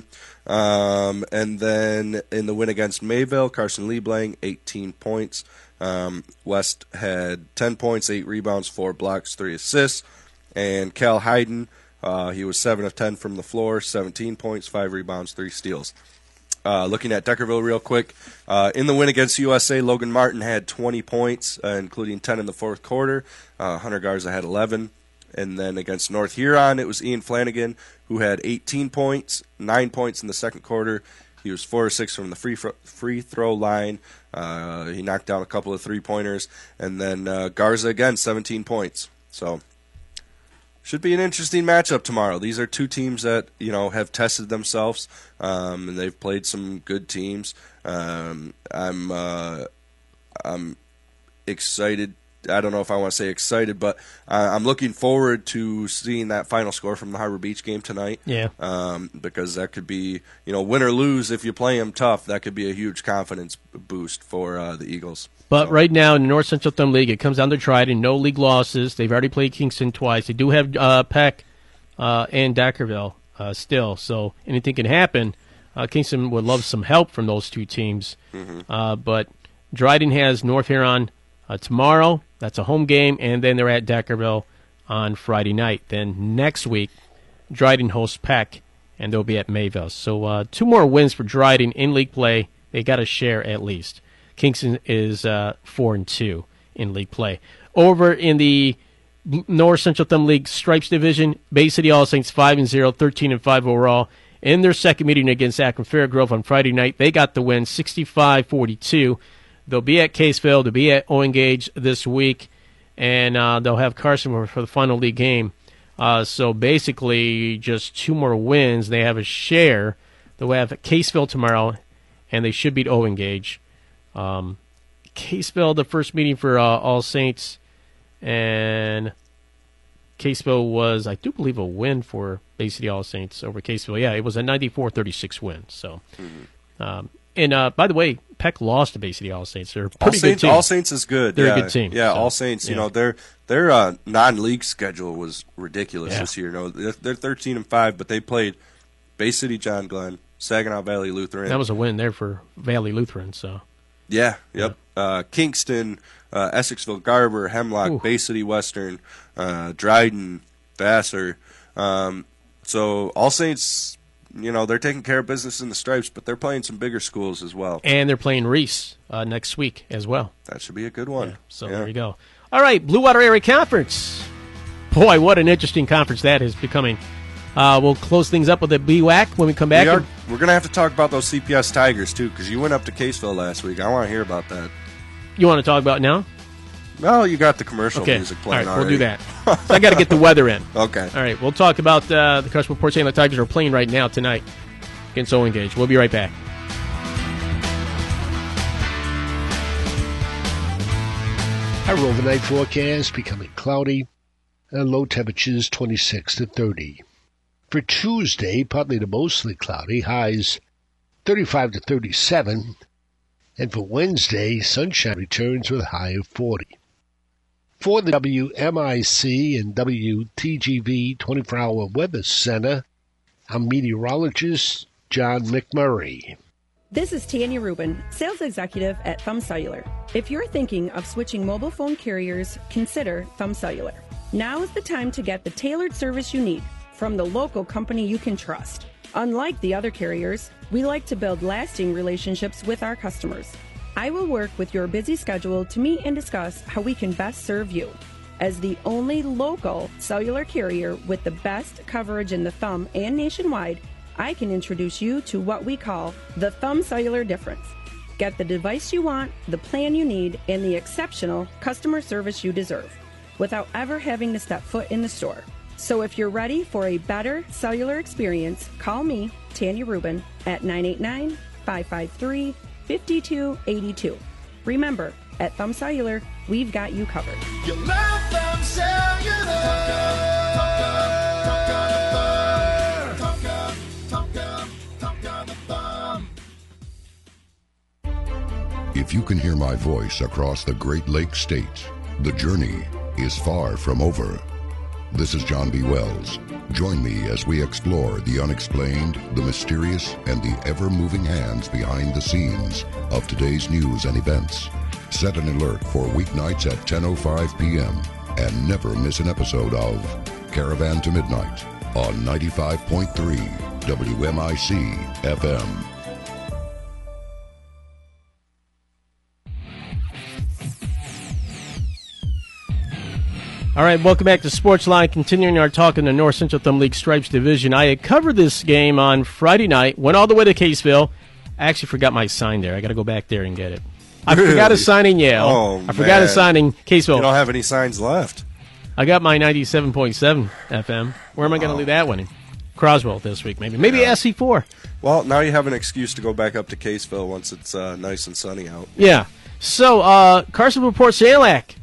Um, and then in the win against Mayville, Carson Lieblang, eighteen points. Um, West had ten points, eight rebounds, four blocks, three assists. And Cal Hayden, uh, he was seven of ten from the floor, seventeen points, five rebounds, three steals. Uh, looking at Deckerville real quick, uh, in the win against U S A, Logan Martin had twenty points, uh, including ten in the fourth quarter. Uh, Hunter Garza had eleven. And then against North Huron, it was Ian Flanagan, who had eighteen points, nine points in the second quarter. He was four or six from the free fr- free throw line. Uh, he knocked down a couple of three-pointers. And then uh, Garza, again, seventeen points. So should be an interesting matchup tomorrow. These are two teams that, you know, have tested themselves, um, and they've played some good teams. Um, I'm uh, I'm excited. I don't know if I want to say excited, but uh, I'm looking forward to seeing that final score from the Harbor Beach game tonight. Yeah. Um, because that could be, you know, win or lose, if you play them tough, that could be a huge confidence boost for uh, the Eagles. But right now in the North Central Thumb League, it comes down to Dryden. No league losses. They've already played Kingston twice. They do have uh, Peck uh, and Deckerville uh, still, so anything can happen. Uh, Kingston would love some help from those two teams. Mm-hmm. Uh, but Dryden has North Huron uh, tomorrow. That's a home game, and then they're at Deckerville on Friday night. Then next week, Dryden hosts Peck, and they'll be at Mayville. So uh, two more wins for Dryden in league play. They got to share at least. Kingston is uh, four and two in league play. Over in the North Central Thumb League Stripes Division, Bay City All Saints five and zero, thirteen and five overall. In their second meeting against Akron Fairgrove on Friday night, they got the win, sixty-five forty-two. They'll be at Caseville. They'll be at Owen Gage this week, and uh, they'll have Carson for the final league game. Uh, so basically, just two more wins. They have a share. They'll have Caseville tomorrow, and they should beat Owen Gage. Um, Caseville, the first meeting for uh, All Saints, and Caseville was, I do believe, a win for Bay City All Saints over Caseville. Yeah, it was a ninety-four thirty-six win. So, Mm-hmm. um, and uh, by the way, Peck lost to Bay City All Saints. They're a All pretty Saints, good team. All Saints is good. They're yeah. a good team. Yeah, so, All Saints. You yeah. know, their their uh, non-league schedule was ridiculous Yeah. this year. You know, they're, they're thirteen and five, but they played Bay City, John Glenn, Saginaw Valley Lutheran. That was a win there for Valley Lutheran. So, Yeah, yep. Uh, Kingston, uh, Essexville, Garber, Hemlock, Ooh. Bay City Western, uh, Dryden, Vassar. Um, so All Saints, you know, they're taking care of business in the Stripes, but they're playing some bigger schools as well. And they're playing Reese uh, next week as well. That should be a good one. Yeah, so Yeah. there you go. All right, Blue Water Area Conference. Boy, what an interesting conference that is becoming. Uh, we'll close things up with the B W A C when we come back. We are, and- we're going to have to talk about those C P S Tigers, too, because you went up to Caseville last week. I want to hear about that. You want to talk about it now? Well, you got the commercial Okay. music All playing right, we'll do already. that. So I got to get the weather in. Okay. All right, we'll talk about uh, the Customer Report saying the Tigers are playing right now tonight against Owen Gage. We'll be right back. Our overnight forecast becoming cloudy and low temperatures twenty-six to thirty. For Tuesday, partly to mostly cloudy, highs thirty-five to thirty-seven. And for Wednesday, sunshine returns with a high of forty. For the W M I C and W T G V twenty-four hour Weather Center, I'm meteorologist John McMurray. This is Tanya Rubin, sales executive at Thumb Cellular. If you're thinking of switching mobile phone carriers, consider Thumb Cellular. Now is the time to get the tailored service you need from the local company you can trust. Unlike the other carriers, we like to build lasting relationships with our customers. I will work with your busy schedule to meet and discuss how we can best serve you. As the only local cellular carrier with the best coverage in the Thumb and nationwide, I can introduce you to what we call the Thumb Cellular difference. Get the device you want, the plan you need, and the exceptional customer service you deserve without ever having to step foot in the store. So if you're ready for a better cellular experience, call me, Tanya Rubin, at nine eight nine, five five three, five two eight two. Remember, at Thumb Cellular, we've got you covered. You love Thumb Cellular. Tonka, Tonka, Tonka the Thumb. If you can hear my voice across the Great Lakes states, the journey is far from over. This is John B. Wells. Join me as we explore the unexplained, the mysterious, and the ever-moving hands behind the scenes of today's news and events. Set an alert for weeknights at ten oh five p.m. and never miss an episode of Caravan to Midnight on ninety-five point three W M I C F M. All right, welcome back to Sportsline. Continuing our talk in the North Central Thumb League Stripes Division. I had covered this game on Friday night, went all the way to Caseville. I actually forgot my sign there. I got to go back there and get it. I Really? forgot a sign in Yale. Oh, I forgot a man. sign in Caseville. You don't have any signs left. I got my ninety-seven point seven F M. Where am I going to leave that one in? Croswell this week, maybe. Maybe Yeah. S C four. Well, now you have an excuse to go back up to Caseville once it's uh, nice and sunny out. Yeah. So, uh, Carson Port Saliak.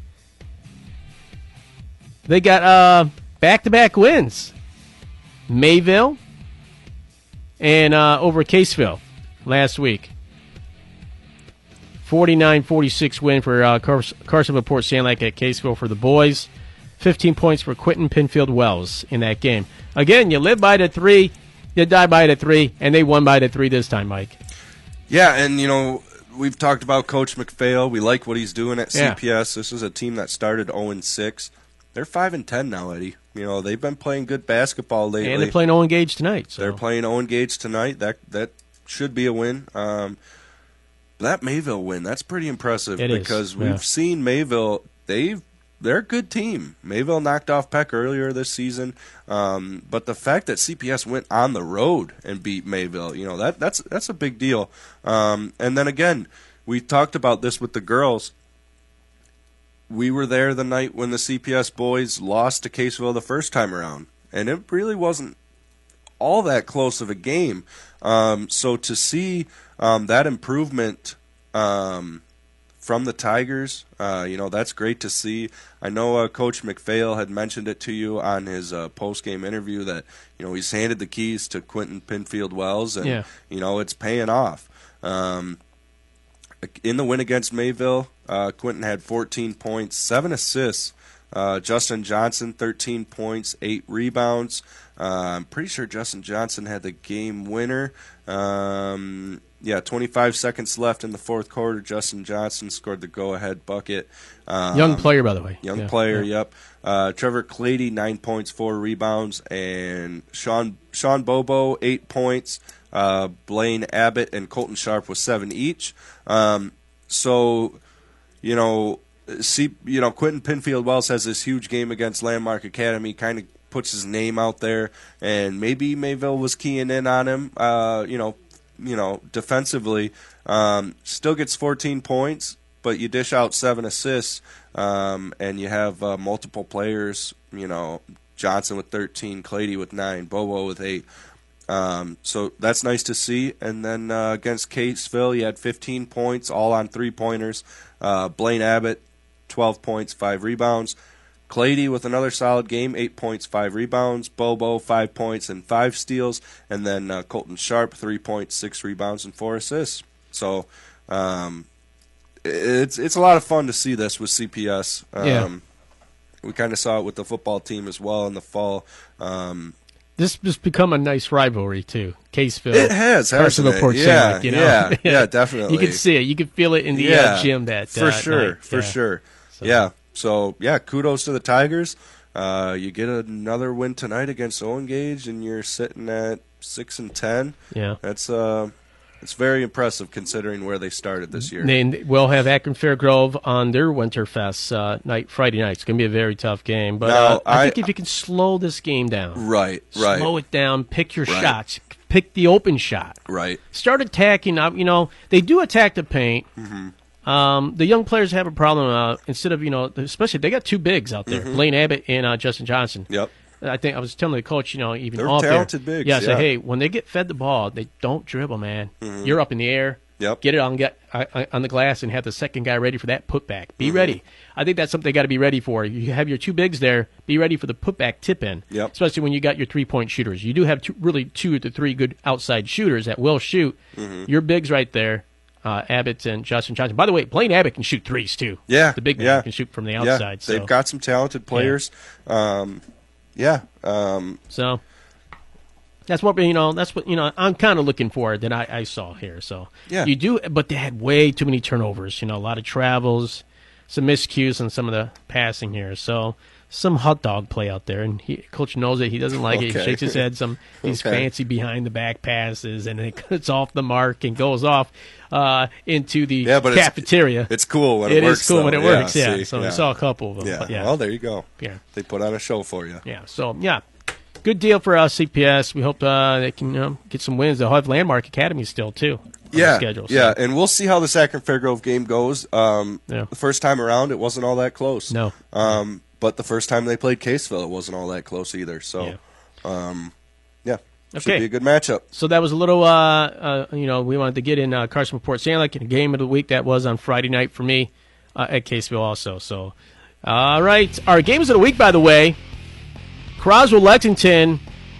They got uh, back-to-back wins. Mayville and uh, over Caseville last week. forty-nine forty-six win for uh, Car- Carson Port Saliak at Caseville for the boys. fifteen points for Quentin Pinfield Wells in that game. Again, you live by the three, you die by the three, and they won by the three this time, Mike. Yeah, and, you know, we've talked about Coach McPhail. We like what he's doing at Yeah. C P S. This is a team that started oh and six. They're five and ten now, Eddie. You know, they've been playing good basketball lately. And they're playing Owen Gage tonight. So. They're playing Owen Gage tonight. That that should be a win. Um, that Mayville win, that's pretty impressive It is, because yeah. we've seen Mayville. They've they're a good team. Mayville knocked off Peck earlier this season, um, but the fact that C P S went on the road and beat Mayville, you know, that that's that's a big deal. Um, and then again, we talked about this with the girls. We were there the night when the C P S boys lost to Caseville the first time around, and it really wasn't all that close of a game. Um, so to see um, that improvement um, from the Tigers, uh, you know, that's great to see. I know uh, Coach McPhail had mentioned it to you on his uh, post-game interview that, you know, he's handed the keys to Quentin Pinfield Wells, and, Yeah. you know, it's paying off. Um, in the win against Mayville, uh, Quentin had fourteen points, seven assists, Uh, Justin Johnson, thirteen points, eight rebounds. Uh, I'm pretty sure Justin Johnson had the game winner. Um, yeah, twenty-five seconds left in the fourth quarter. Justin Johnson scored the go-ahead bucket. Um, Young player, by the way. Young Yeah, player, yeah. yep. Uh, Trevor Clady, nine points, four rebounds. And Sean, Sean Bobo, eight points. Uh, Blaine Abbott and Colton Sharp with seven each. Um, so, you know, see, you know, Quentin Pinfield Wells has this huge game against Landmark Academy, kind of puts his name out there, and maybe Mayville was keying in on him, uh, you know, you know, defensively. Um, still gets fourteen points, but you dish out seven assists, um, and you have uh, multiple players, you know, Johnson with thirteen, Clady with nine, Bobo with eight. Um, so that's nice to see. And then uh, against Catesville, you had fifteen points, all on three-pointers. Uh, Blaine Abbott, twelve points, five rebounds. Clady with another solid game, eight points, five rebounds. Bobo, five points and five steals. And then uh, Colton Sharp, three points, six rebounds, and four assists. So um, it's it's a lot of fun to see this with C P S. Um, Yeah. We kind of saw it with the football team as well in the fall. Um, This has become a nice rivalry, too. Caseville. It has, hasn't Personal it? Port Yeah, Sandwich, you know? yeah, yeah, definitely. You can see it. You can feel it in the Yeah, uh, gym that for uh, sure, night. for Yeah. sure. So- Yeah. So yeah, kudos to the Tigers. Uh, you get another win tonight against Owen Gage, and you're sitting at six and ten. Yeah. That's uh, it's very impressive considering where they started this year. Then we'll have Akron Fairgrove on their Winterfest uh, night, Friday night. It's going to be a very tough game. But Now, uh, I, I- think if you can slow this game down, Right, right. slow it down, pick your Right. shots, pick the open shot, Right. start attacking. Uh, you know, they do attack the paint. Mm-hmm. Um, the young players have a problem. Uh, instead of you know, especially they got two bigs out there, Mhm. Blaine Abbott and uh, Justin Johnson. Yep. I think I was telling the coach, you know, even They're off talented there, bigs, yeah, I said, yeah. hey, when they get fed the ball, they don't dribble, man. Mhm. You're up in the air. Yep. Get it on get uh, uh, on the glass and have the second guy ready for that putback. Be Mhm. ready. I think that's something they got to be ready for. You have your two bigs there. Be ready for the putback tip in. Yep. Especially when you got your three point shooters. You do have two, really two to three good outside shooters that will shoot. Mhm. Your bigs right there. Uh, Abbott and Justin Johnson. By the way, Blaine Abbott can shoot threes too. Yeah, the big man yeah. can shoot from the Yeah, outside. so. they've got some talented players. Um, yeah. Um, So that's what you know. That's what you know. I'm kind of looking for that I, I saw here. So Yeah. you do, but they had way too many turnovers. You know, a lot of travels, some miscues, and some of the passing here. So some hot dog play out there, and he, coach knows it. He doesn't like it. He Okay. shakes his head. Some these Okay. fancy behind the back passes, and it cuts off the mark and goes off uh, into the Yeah, but it's- cafeteria. it's cool when it It is works, cool when though. it works. Yeah, Yeah. see, so yeah. we saw a couple of them. yeah. But yeah. Well, there you go. Yeah. They put on a show for you. Yeah. So yeah, good deal for uh, C P S. We hope uh, they can you know, get some wins. They'll have Landmark Academy still too. On Yeah, the schedule, so. yeah, and we'll see how the Akron Fairgrove game goes. Um, Yeah. The first time around, it wasn't all that close. No. Um, but the first time they played Caseville, it wasn't all that close either. So, Yeah. um, yeah, should Okay. be a good matchup. So that was a little, uh, uh, you know, we wanted to get in uh, Carson Port Sandlake in a game of the week that was on Friday night for me uh, at Caseville also. So, all right, our games of the week, by the way, Croswell Lexington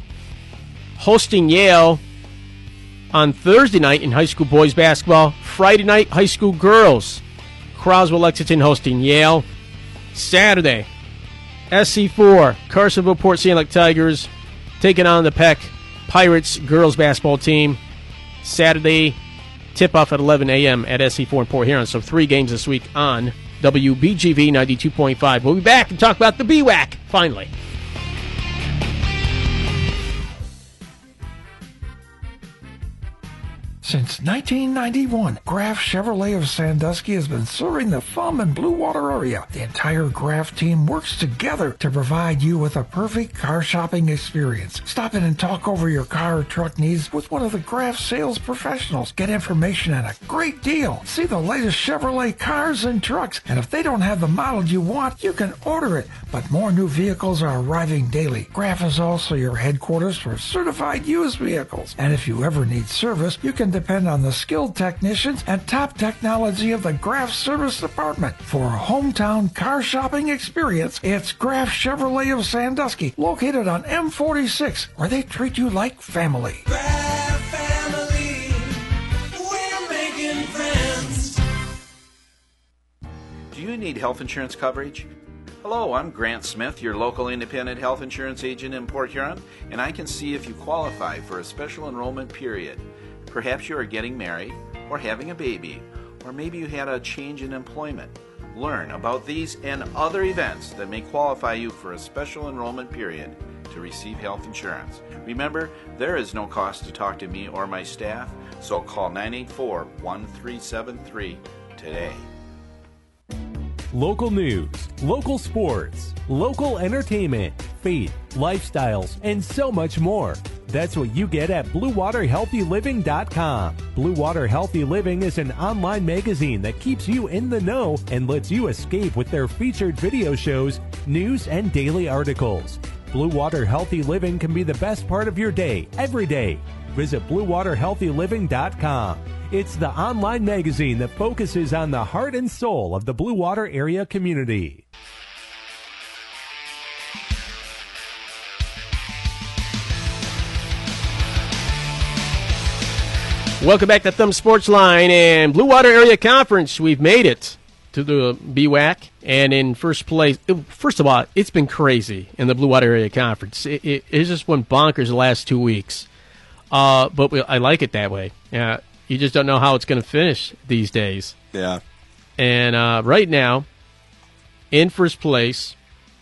hosting Yale on Thursday night in high school boys basketball. Friday night, high school girls. Croswell Lexington hosting Yale. Saturday, S C four, Carsonville Port Sandlake Tigers taking on the Peck Pirates girls basketball team. Saturday, tip-off at eleven a.m. at S C four in Port Huron. So three games this week on W B G V ninety-two point five. We'll be back and talk about the B W A C finally. Since nineteen ninety-one, Graf Chevrolet of Sandusky has been serving the Thumb and Blue Water area. The entire Graf team works together to provide you with a perfect car shopping experience. Stop in and talk over your car or truck needs with one of the Graf sales professionals. Get information and a great deal. See the latest Chevrolet cars and trucks. And if they don't have the model you want, you can order it. But more new vehicles are arriving daily. Graf is also your headquarters for certified used vehicles. And if you ever need service, you can depend on the skilled technicians and top technology of the Graf Service Department. For a hometown car shopping experience, it's Graf Chevrolet of Sandusky, located on M forty-six, where they treat you like family. Do you need health insurance coverage? Hello, I'm Grant Smith, your local independent health insurance agent in Port Huron, and I can see if you qualify for a special enrollment period. Perhaps you are getting married or having a baby, or maybe you had a change in employment. Learn about these and other events that may qualify you for a special enrollment period to receive health insurance. Remember, there is no cost to talk to me or my staff, so call nine eight four, one three seven three today. Local news, local sports, local entertainment, faith, lifestyles, and so much more. That's what you get at blue water healthy living dot com. Blue Water Healthy Living is an online magazine that keeps you in the know and lets you escape with their featured video shows, news, and daily articles. Blue Water Healthy Living can be the best part of your day, every day. Visit blue water healthy living dot com. It's the online magazine that focuses on the heart and soul of the Blue Water area community. Welcome back to Thumb Sports Line and Blue Water Area Conference. We've made it to the B W A C, and in first place, first of all, it's been crazy in the Blue Water Area Conference. It, it, it just went bonkers the last two weeks, uh, but we, I like it that way. Yeah, you just don't know how it's going to finish these days. Yeah. And uh, right now, in first place,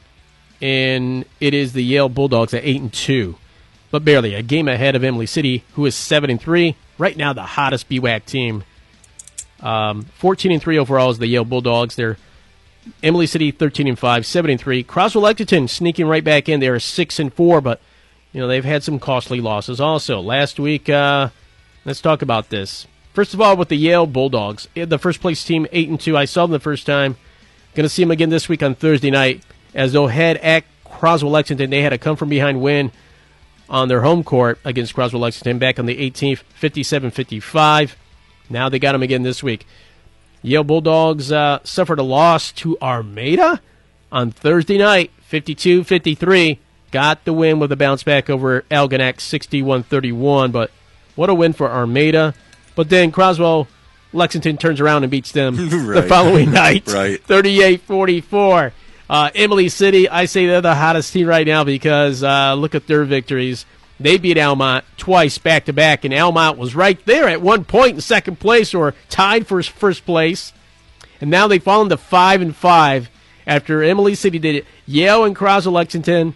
and it is the Yale Bulldogs at eight and two, but barely a game ahead of Emily City, who is seven and three. Right now, the hottest B W A C team. Um, fourteen and three overall is the Yale Bulldogs. They're Emily City thirteen and five, seven and three. Croswell Lexington sneaking right back in. They're six and four, but you know they've had some costly losses also. Last week, uh, let's talk about this. First of all, with the Yale Bulldogs, the first place team eight and two. I saw them the first time. Going to see them again this week on Thursday night as they'll head at Croswell Lexington. They had a come from behind win on their home court against Croswell Lexington back on the eighteenth, fifty-seven fifty-five. Now they got them again this week. Yale Bulldogs uh, suffered a loss to Armada on Thursday night, fifty-two fifty-three. Got the win with a bounce back over Algonac, sixty-one thirty-one. But what a win for Armada. But then Croswell Lexington turns around and beats them Right. the following night, Right. thirty-eight forty-four. Uh, Emily City, I say they're the hottest team right now because uh, look at their victories. They beat Almont twice back-to-back, and Almont was right there at one point in second place or tied for first place. And now they've fallen to five and five after Emily City did it. Yale and Croswell Lexington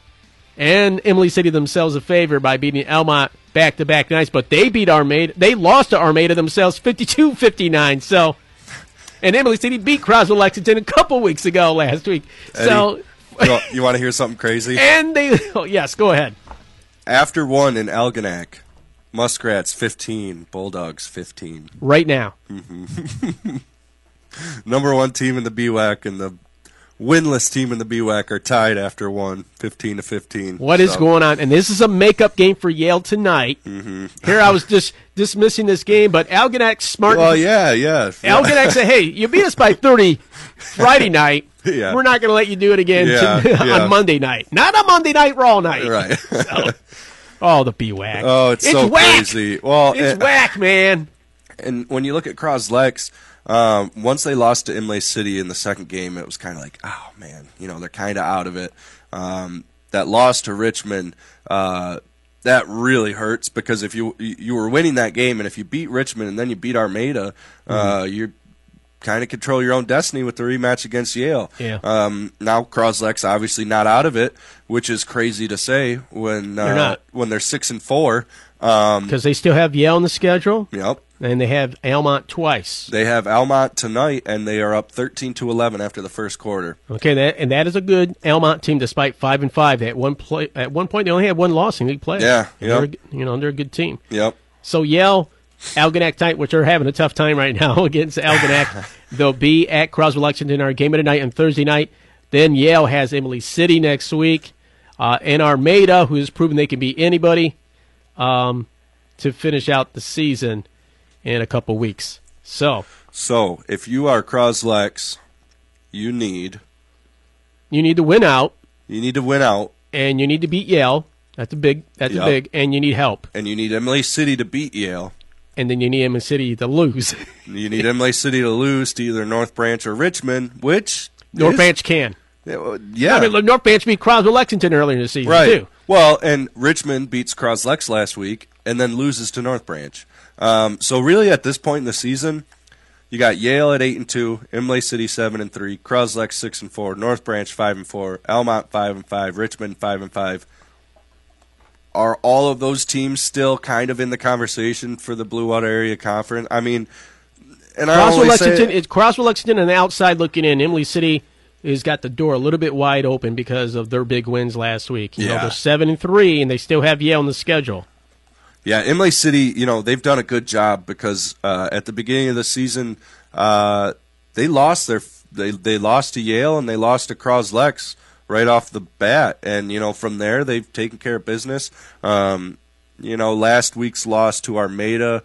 and Emily City themselves a favor by beating Almont back-to-back nights, but they beat Armada. They lost to Armada themselves fifty-two fifty-nine. So, and Emily City beat Croswell Lexington a couple weeks ago last week. Eddie, So, you, want, you want to hear something crazy? and they, oh, yes, go ahead. After one in Algonac, Muskrats fifteen, Bulldogs fifteen. Right now. Mm-hmm. Number one team in the B W A C and the winless team in the B W A C are tied after one, fifteen to fifteen. What is So, going on? And this is a makeup game for Yale tonight. Mm-hmm. Here I was just dismissing this game, but Algonac's smart. Well, yeah, yeah. Algonac said, hey, you beat us by thirty Friday night. Yeah. We're not going to let you do it again Yeah, to- yeah. on Monday night. Not a Monday night Raw night. Right. So, oh, the B W A C. Oh, it's, so whack. crazy. Well, It's and, whack, man. And when you look at Croslex, um, once they lost to Imlay City in the second game, it was kind of like, oh, man, you know, they're kind of out of it. Um, that loss to Richmond, uh, that really hurts because if you you were winning that game and if you beat Richmond and then you beat Armada, uh, Mm-hmm. you're kind of control your own destiny with the rematch against Yale. Yeah. Um, now Croslex obviously not out of it, which is crazy to say when They're uh, not. when they're six and four. Um, Because they still have Yale on the schedule. Yep. And they have Almont twice. They have Almont tonight, and they are up thirteen to eleven after the first quarter. Okay, that, and that is a good Almont team, despite five and five. At one play, at one point, they only had one loss in league play. Yeah, And yep. they're a- you know they're a good team. Yep. So Yale, Algonac tonight, which are having a tough time right now against Algonac. They'll be at Croswell Lexington, our game of the night on Thursday night. Then Yale has Emily City next week, uh, and Armada, who has proven they can beat anybody, um, to finish out the season in a couple weeks. So, So if you are Croslex, you need you need to win out, you need to win out, and you need to beat Yale. That's a big. That's Yep. a big, and you need help. and you need Emily City to beat Yale. And then you need Emily City to lose. You need Emily City to lose to either North Branch or Richmond, which North is- Branch can. Yeah, well, yeah. I mean, North Branch beat Croswell Lexington earlier in the season, right. too. Well, and Richmond beats Croslex last week and then loses to North Branch. Um, so really, at this point in the season, you got Yale at eight and two, Imlay City seven and three, Croslex six and four, North Branch five and four, Almont five and five, Richmond five and five. Are all of those teams still kind of in the conversation for the Blue Water Area Conference? I mean, and I Croswell always say Lexington, it's Croswell Lexington on the outside looking in. Imlay City has got the door a little bit wide open because of their big wins last week. You know, Yeah. they're seven and three, and they still have Yale on the schedule. Yeah, Imlay City, you know, they've done a good job because uh, at the beginning of the season, uh, they lost their they they lost to Yale and they lost to Croslex right off the bat, and you know from there they've taken care of business. Um, you know, last week's loss to Armada,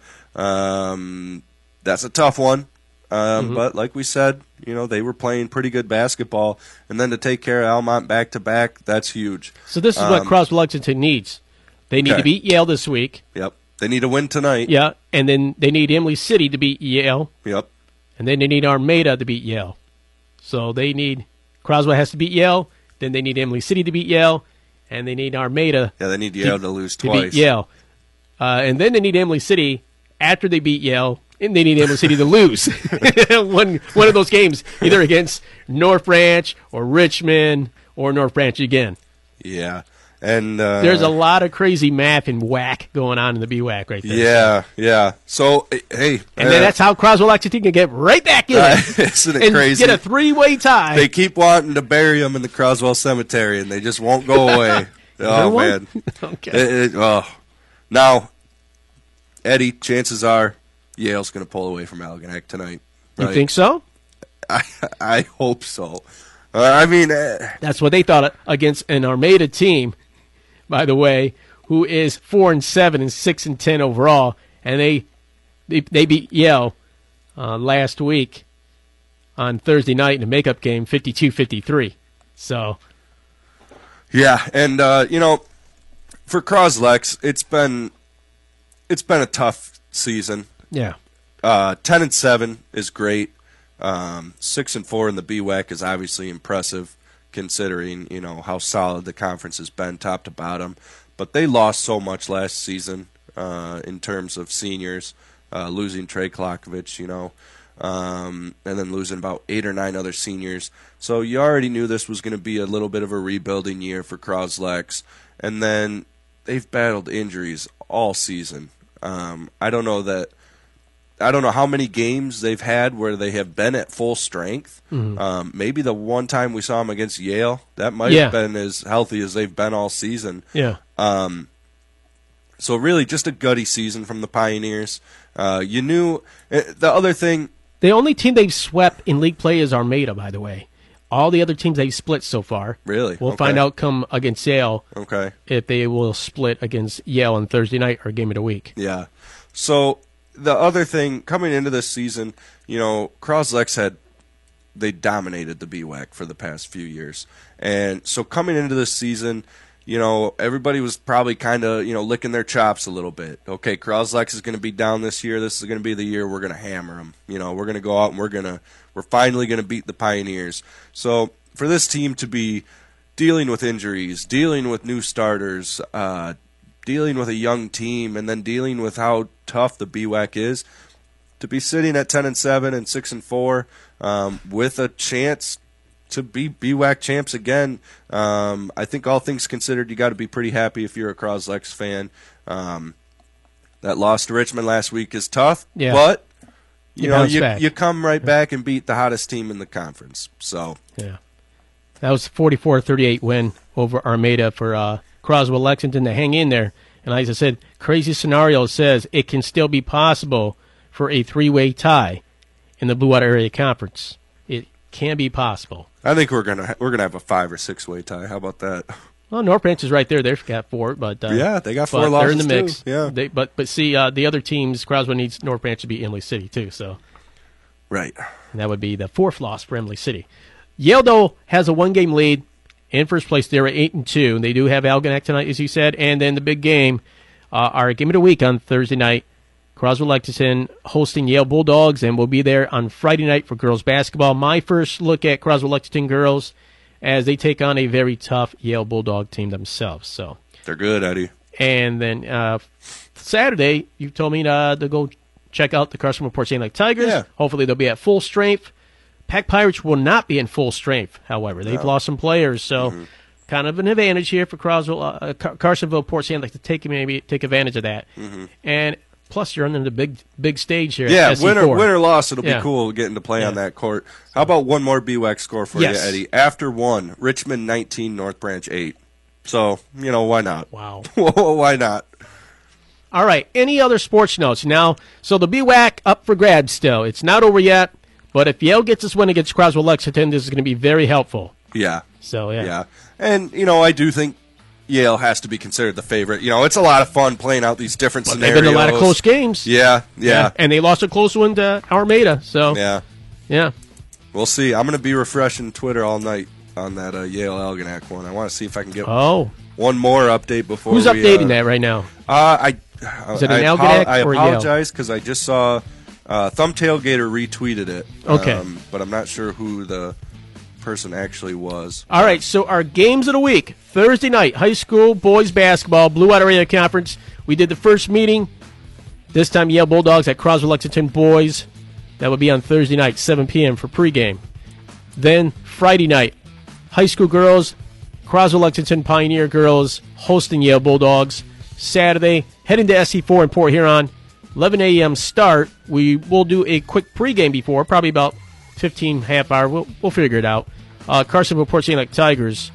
um, that's a tough one, um, Mhm. but like we said, you know they were playing pretty good basketball, and then to take care of Almont back to back, that's huge. So this is Um, what Croswell Lexington needs. They need okay. to beat Yale this week. Yep, they need a win tonight. Yeah, and then they need Imlay City to beat Yale. Yep. And then they need Armada to beat Yale. So they need Croswell has to beat Yale. Then they need Imlay City to beat Yale, and they need Armada. Yeah, they need Yale to, to lose to twice. beat Yale, uh, and then they need Imlay City after they beat Yale, and they need Imlay City to lose one one of those games, either against North Branch or Richmond or North Branch again. Yeah, and uh, There's a lot of crazy math and whack going on in the B WAC right there. Yeah, yeah. So eh, hey, And then that's how Croswell Lexington can get right back in Uh, it. isn't it and crazy? Get a three-way tie. They keep wanting to bury them in the Croswell Cemetery, and they just won't go away. oh one? man. Okay. It- it- oh. Now, Eddie, chances are Yale's going to pull away from Algonac tonight. You right? think so? I I hope so. Uh, I mean, uh, That's what they thought against an Armada team, by the way, who is four and seven and six and ten overall, and they they, they beat Yale uh, last week on Thursday night in a makeup game, fifty-two fifty-three. So yeah, and uh, you know, for Croslex, it's been it's been a tough season. yeah, Uh, ten and seven is great. Um, six and four in the B WAC is obviously impressive, considering you know how solid the conference has been, top to bottom. But they lost so much last season uh, in terms of seniors, uh, losing Trey Klokovich, you know, um, and then losing about eight or nine other seniors. So you already knew this was going to be a little bit of a rebuilding year for Croslex, and then they've battled injuries all season. Um, I don't know that. I don't know how many games they've had where they have been at full strength. Mhm. Um, maybe the one time we saw them against Yale, that might Yeah. have been as healthy as they've been all season. Yeah. Um, so really just a gutty season from the Pioneers. Uh, you knew uh, the other thing. the only team they've swept in league play is Armada, by the way. All the other teams they've split so far. Really? We'll Okay. find out come against Yale. Okay. If they will split against Yale on Thursday night or game of the week. Yeah. So the other thing coming into this season, you know, Croslex had they dominated the B WAC for the past few years, and so coming into this season, you know, everybody was probably kind of you know licking their chops a little bit. Okay, Croslex is going to be down this year. This is going to be the year we're going to hammer them. You know, we're going to go out and we're going to we're finally going to beat the Pioneers. So for this team to be dealing with injuries, dealing with new starters, uh, dealing with a young team, and then dealing with how tough the B WAC is, to be sitting at ten and seven and six and four, um, with a chance to be B WAC champs again, um, I think all things considered, you got to be pretty happy if you're a Croslex fan. Um, that loss to Richmond last week is tough, Yeah. but you You know bounce you back. you come right back and beat the hottest team in the conference. So Yeah. That was a forty-four thirty-eight win over Armada for uh, Croswell Lexington to hang in there. And as I said, Crazy Scenario says it can still be possible for a three-way tie in the Blue Water Area Conference. It can be possible. I think we're gonna we're gonna have a five or six way tie. How about that? Well, North Branch is right there. They've got four, but uh, Yeah, they got but four They're in the losses, mix. too. Yeah. They, but but see, uh, the other teams, Croswell needs North Branch to beat Imlay City too. So right, and that would be the fourth loss for Imlay City. Yale though has a one-game lead in first place. They're at eight and two. And they do have Algonac tonight, as you said, and then the big game, uh, our game of the week on Thursday night. Croswell Lexington hosting Yale Bulldogs, and we'll be there on Friday night for girls basketball. My first look at Croswell Lexington girls as they take on a very tough Yale Bulldog team themselves. So they're good, Eddie. And then uh, Saturday, you told me to, to go check out the Carson Port Saint Lake Tigers. Yeah. Hopefully they'll be at full strength. Pack Pirates will not be in full strength, however. They've No. lost some players, so Mhm. kind of an advantage here for Croswell, uh, Car- Carsonville Port Saint Lake to take maybe take advantage of that. Mhm. And plus, you're on the big big stage here. Yeah, at S E winner, four. winner, loss. It'll Yeah. be cool getting to play on Yeah. that court. How about one more B W A C score for Yes. you, Eddie? After one, Richmond nineteen, North Branch eight. So, you know, why not? Wow. Why not? All right. Any other sports notes now? So the B W A C up for grabs still. It's not over yet, but if Yale gets this win against Croswell Lexington, this is going to be very helpful. Yeah. So yeah. Yeah. And, you know, I do think Yale has to be considered the favorite. You know, it's a lot of fun playing out these different But scenarios. they've been a lot of close games. Yeah, yeah. And they lost a close one to Armada. So Yeah. yeah. We'll see. I'm going to be refreshing Twitter all night on that uh, Yale Algonac one. I want to see if I can get Oh. one more update before Who's we, updating uh, that right now? Uh, I, Is it an I, Algonac I or Yale? apologize because I just saw uh, Thumb Tailgater retweeted it. Okay. Um, but I'm not sure who the person actually was. All right, so our games of the week. Thursday night, high school boys basketball, Blue Water Area Conference. We did the first meeting. This time, Yale Bulldogs at Croswell Lexington boys. That would be on Thursday night, seven p.m. for pregame. Then Friday night, high school girls, Croswell Lexington Pioneer girls hosting Yale Bulldogs. Saturday, heading to S E four in Port Huron, eleven a.m. start. We will do a quick pregame before, probably about fifteen, half hour. We'll, we'll figure it out. Uh, Carsonville Port Saint Lake Tigers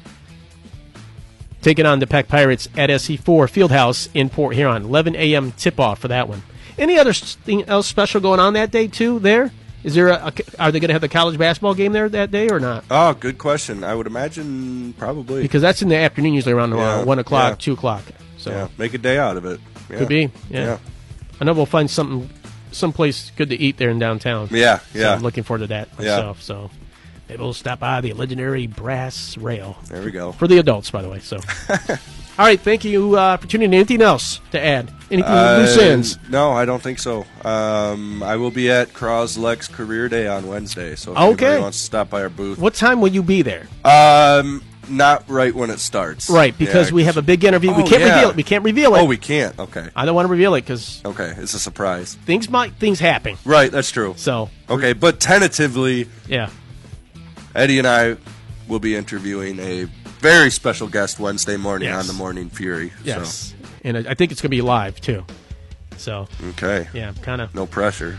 taking on the Pack Pirates at S E four Fieldhouse in Port Huron. eleven a.m. tip-off for that one. Any other thing else special going on that day, too, there? Is there a, a, are they going to have the college basketball game there that day or not? Oh, good question. I would imagine probably. Because that's in the afternoon, usually around Yeah, uh, one o'clock, yeah. two o'clock. So Yeah, make a day out of it. Yeah. could be. Yeah. I know we'll find something, someplace good to eat there in downtown. Yeah, So yeah. I'm looking forward to that Yeah. myself. So maybe we'll stop by the legendary Brass Rail. There we go. For the adults, by the way. So, all right. Thank you uh, for tuning in. Anything else to add? Anything Uh, loose ends? No, I don't think so. Um, I will be at Croslex Career Day on Wednesday, so if Okay. anybody wants to stop by our booth. What time will you be there? Um, not right when it starts. Right, because Yeah, we have a big interview. we Oh, can't yeah. reveal it. We can't reveal it. Oh, we can't. Okay. I don't want to reveal it because Okay, it's a surprise. things might things happen. Right, that's true. So Okay, but tentatively, yeah, Eddie and I will be interviewing a very special guest Wednesday morning Yes. on the Morning Fury. yes, and I I think it's going to be live too. So So. Okay. yeah, kind of. No pressure.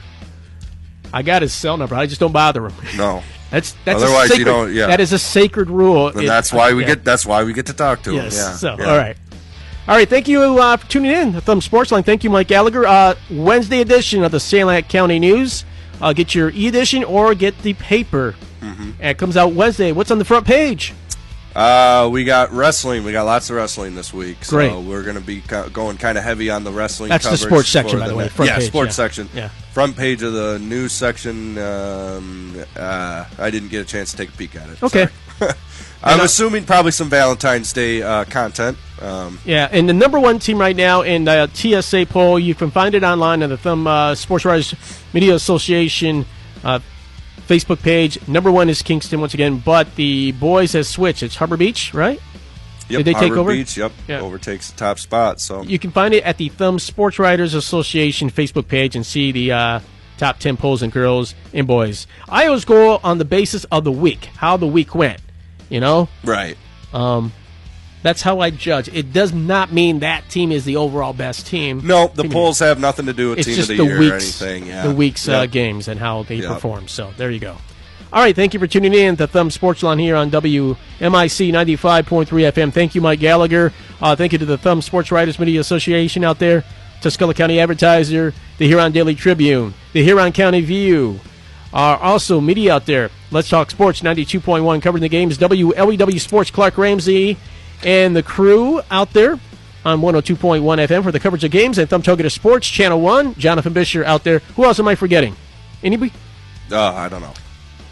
I got his cell number. I just don't bother him. No. That's that's Otherwise, a you sacred, don't- yeah. That is a sacred rule. And It- that's why we yeah. get. That's why we get to talk to him. Yes. Yeah. So yeah. all right, all right. Thank you uh, for tuning in. The Thumb Sportsline. Thank you, Mike Gallagher. Uh, Wednesday edition of the Sanilac County News. Uh, get your e-edition or get the paper. Mm-hmm. And it comes out Wednesday. What's on the front page? Uh, we got wrestling. We got lots of wrestling this week. So Great. we're going to be co- going kind of heavy on the wrestling. That's the coverage sports section, for by the way, front yeah, page, sports yeah. section. Yeah. Front page of the news section. Um, uh, I didn't get a chance to take a peek at it. Okay. Sorry. I'm And, uh, assuming probably some Valentine's Day uh, content. Um, Yeah, and the number one team right now in the T S A poll, you can find it online on the Thumb uh, Sports Writers Media Association uh, Facebook page. Number one is Kingston once again, but the boys has switched. It's Harbor Beach, right? Yep, Did they take Harbor over? Beach, yep, Yeah. overtakes the top spot. So You can find it at the Thumb Sports Writers Association Facebook page and see the uh, top ten polls and girls and boys. I always go on the basis of the week, how the week went, you know? right, Um, that's how I judge. It does not mean that team is the overall best team. no, the I mean, polls have nothing to do with it's team just of the, the year weeks, or anything. Yeah, the weeks uh, Yep. games and how they Yep. perform. So there you go. All right, thank you for tuning in to Thumb Sportsline here on W M I C ninety-five point three F M. Thank you, Mike Gallagher. Uh, thank you to the Thumb Sports Writers Media Association out there, Tuscola County Advertiser, the Huron Daily Tribune, the Huron County View. Uh, also, media out there, Let's Talk Sports ninety-two point one, covering the games, W L E W Sports, Clark Ramsey, and the crew out there on one oh two point one F M for the coverage of games, and Thumb Togeter Sports, Channel one, Jonathan Bisher out there. Who else am I forgetting? Anybody? Uh, I don't know.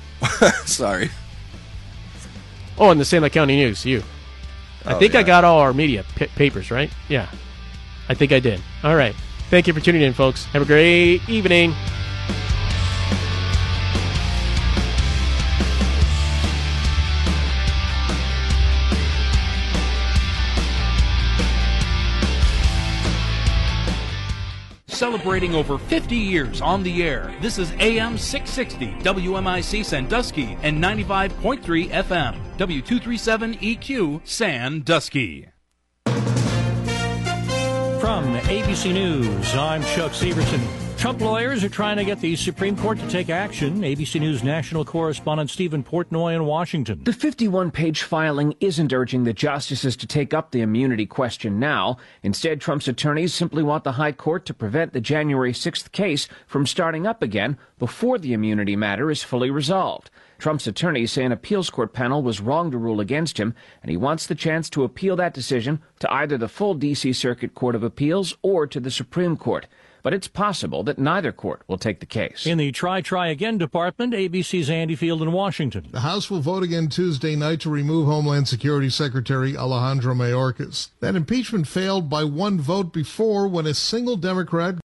Sorry. Oh, and the Saint Lake County News, you. I Oh, think I yeah. got all our media p- papers, right? Yeah. I think I did. All right. Thank you for tuning in, folks. Have a great evening. celebrating over fifty years on the air. This is A M six sixty W M I C Sandusky and ninety-five point three F M W two thirty-seven E Q Sandusky. From A B C News, I'm Chuck Severson. Trump lawyers are trying to get the Supreme Court to take action. A B C News national correspondent Stephen Portnoy in Washington. The fifty-one page filing isn't urging the justices to take up the immunity question now. Instead, Trump's attorneys simply want the High Court to prevent the January sixth case from starting up again before the immunity matter is fully resolved. Trump's attorneys say an appeals court panel was wrong to rule against him, and he wants the chance to appeal that decision to either the full D C Circuit Court of Appeals or to the Supreme Court. But it's possible that neither court will take the case. In the Try Try Again department, A B C's Andy Field in Washington. The House will vote again Tuesday night to remove Homeland Security Secretary Alejandro Mayorkas. That impeachment failed by one vote before when a single Democrat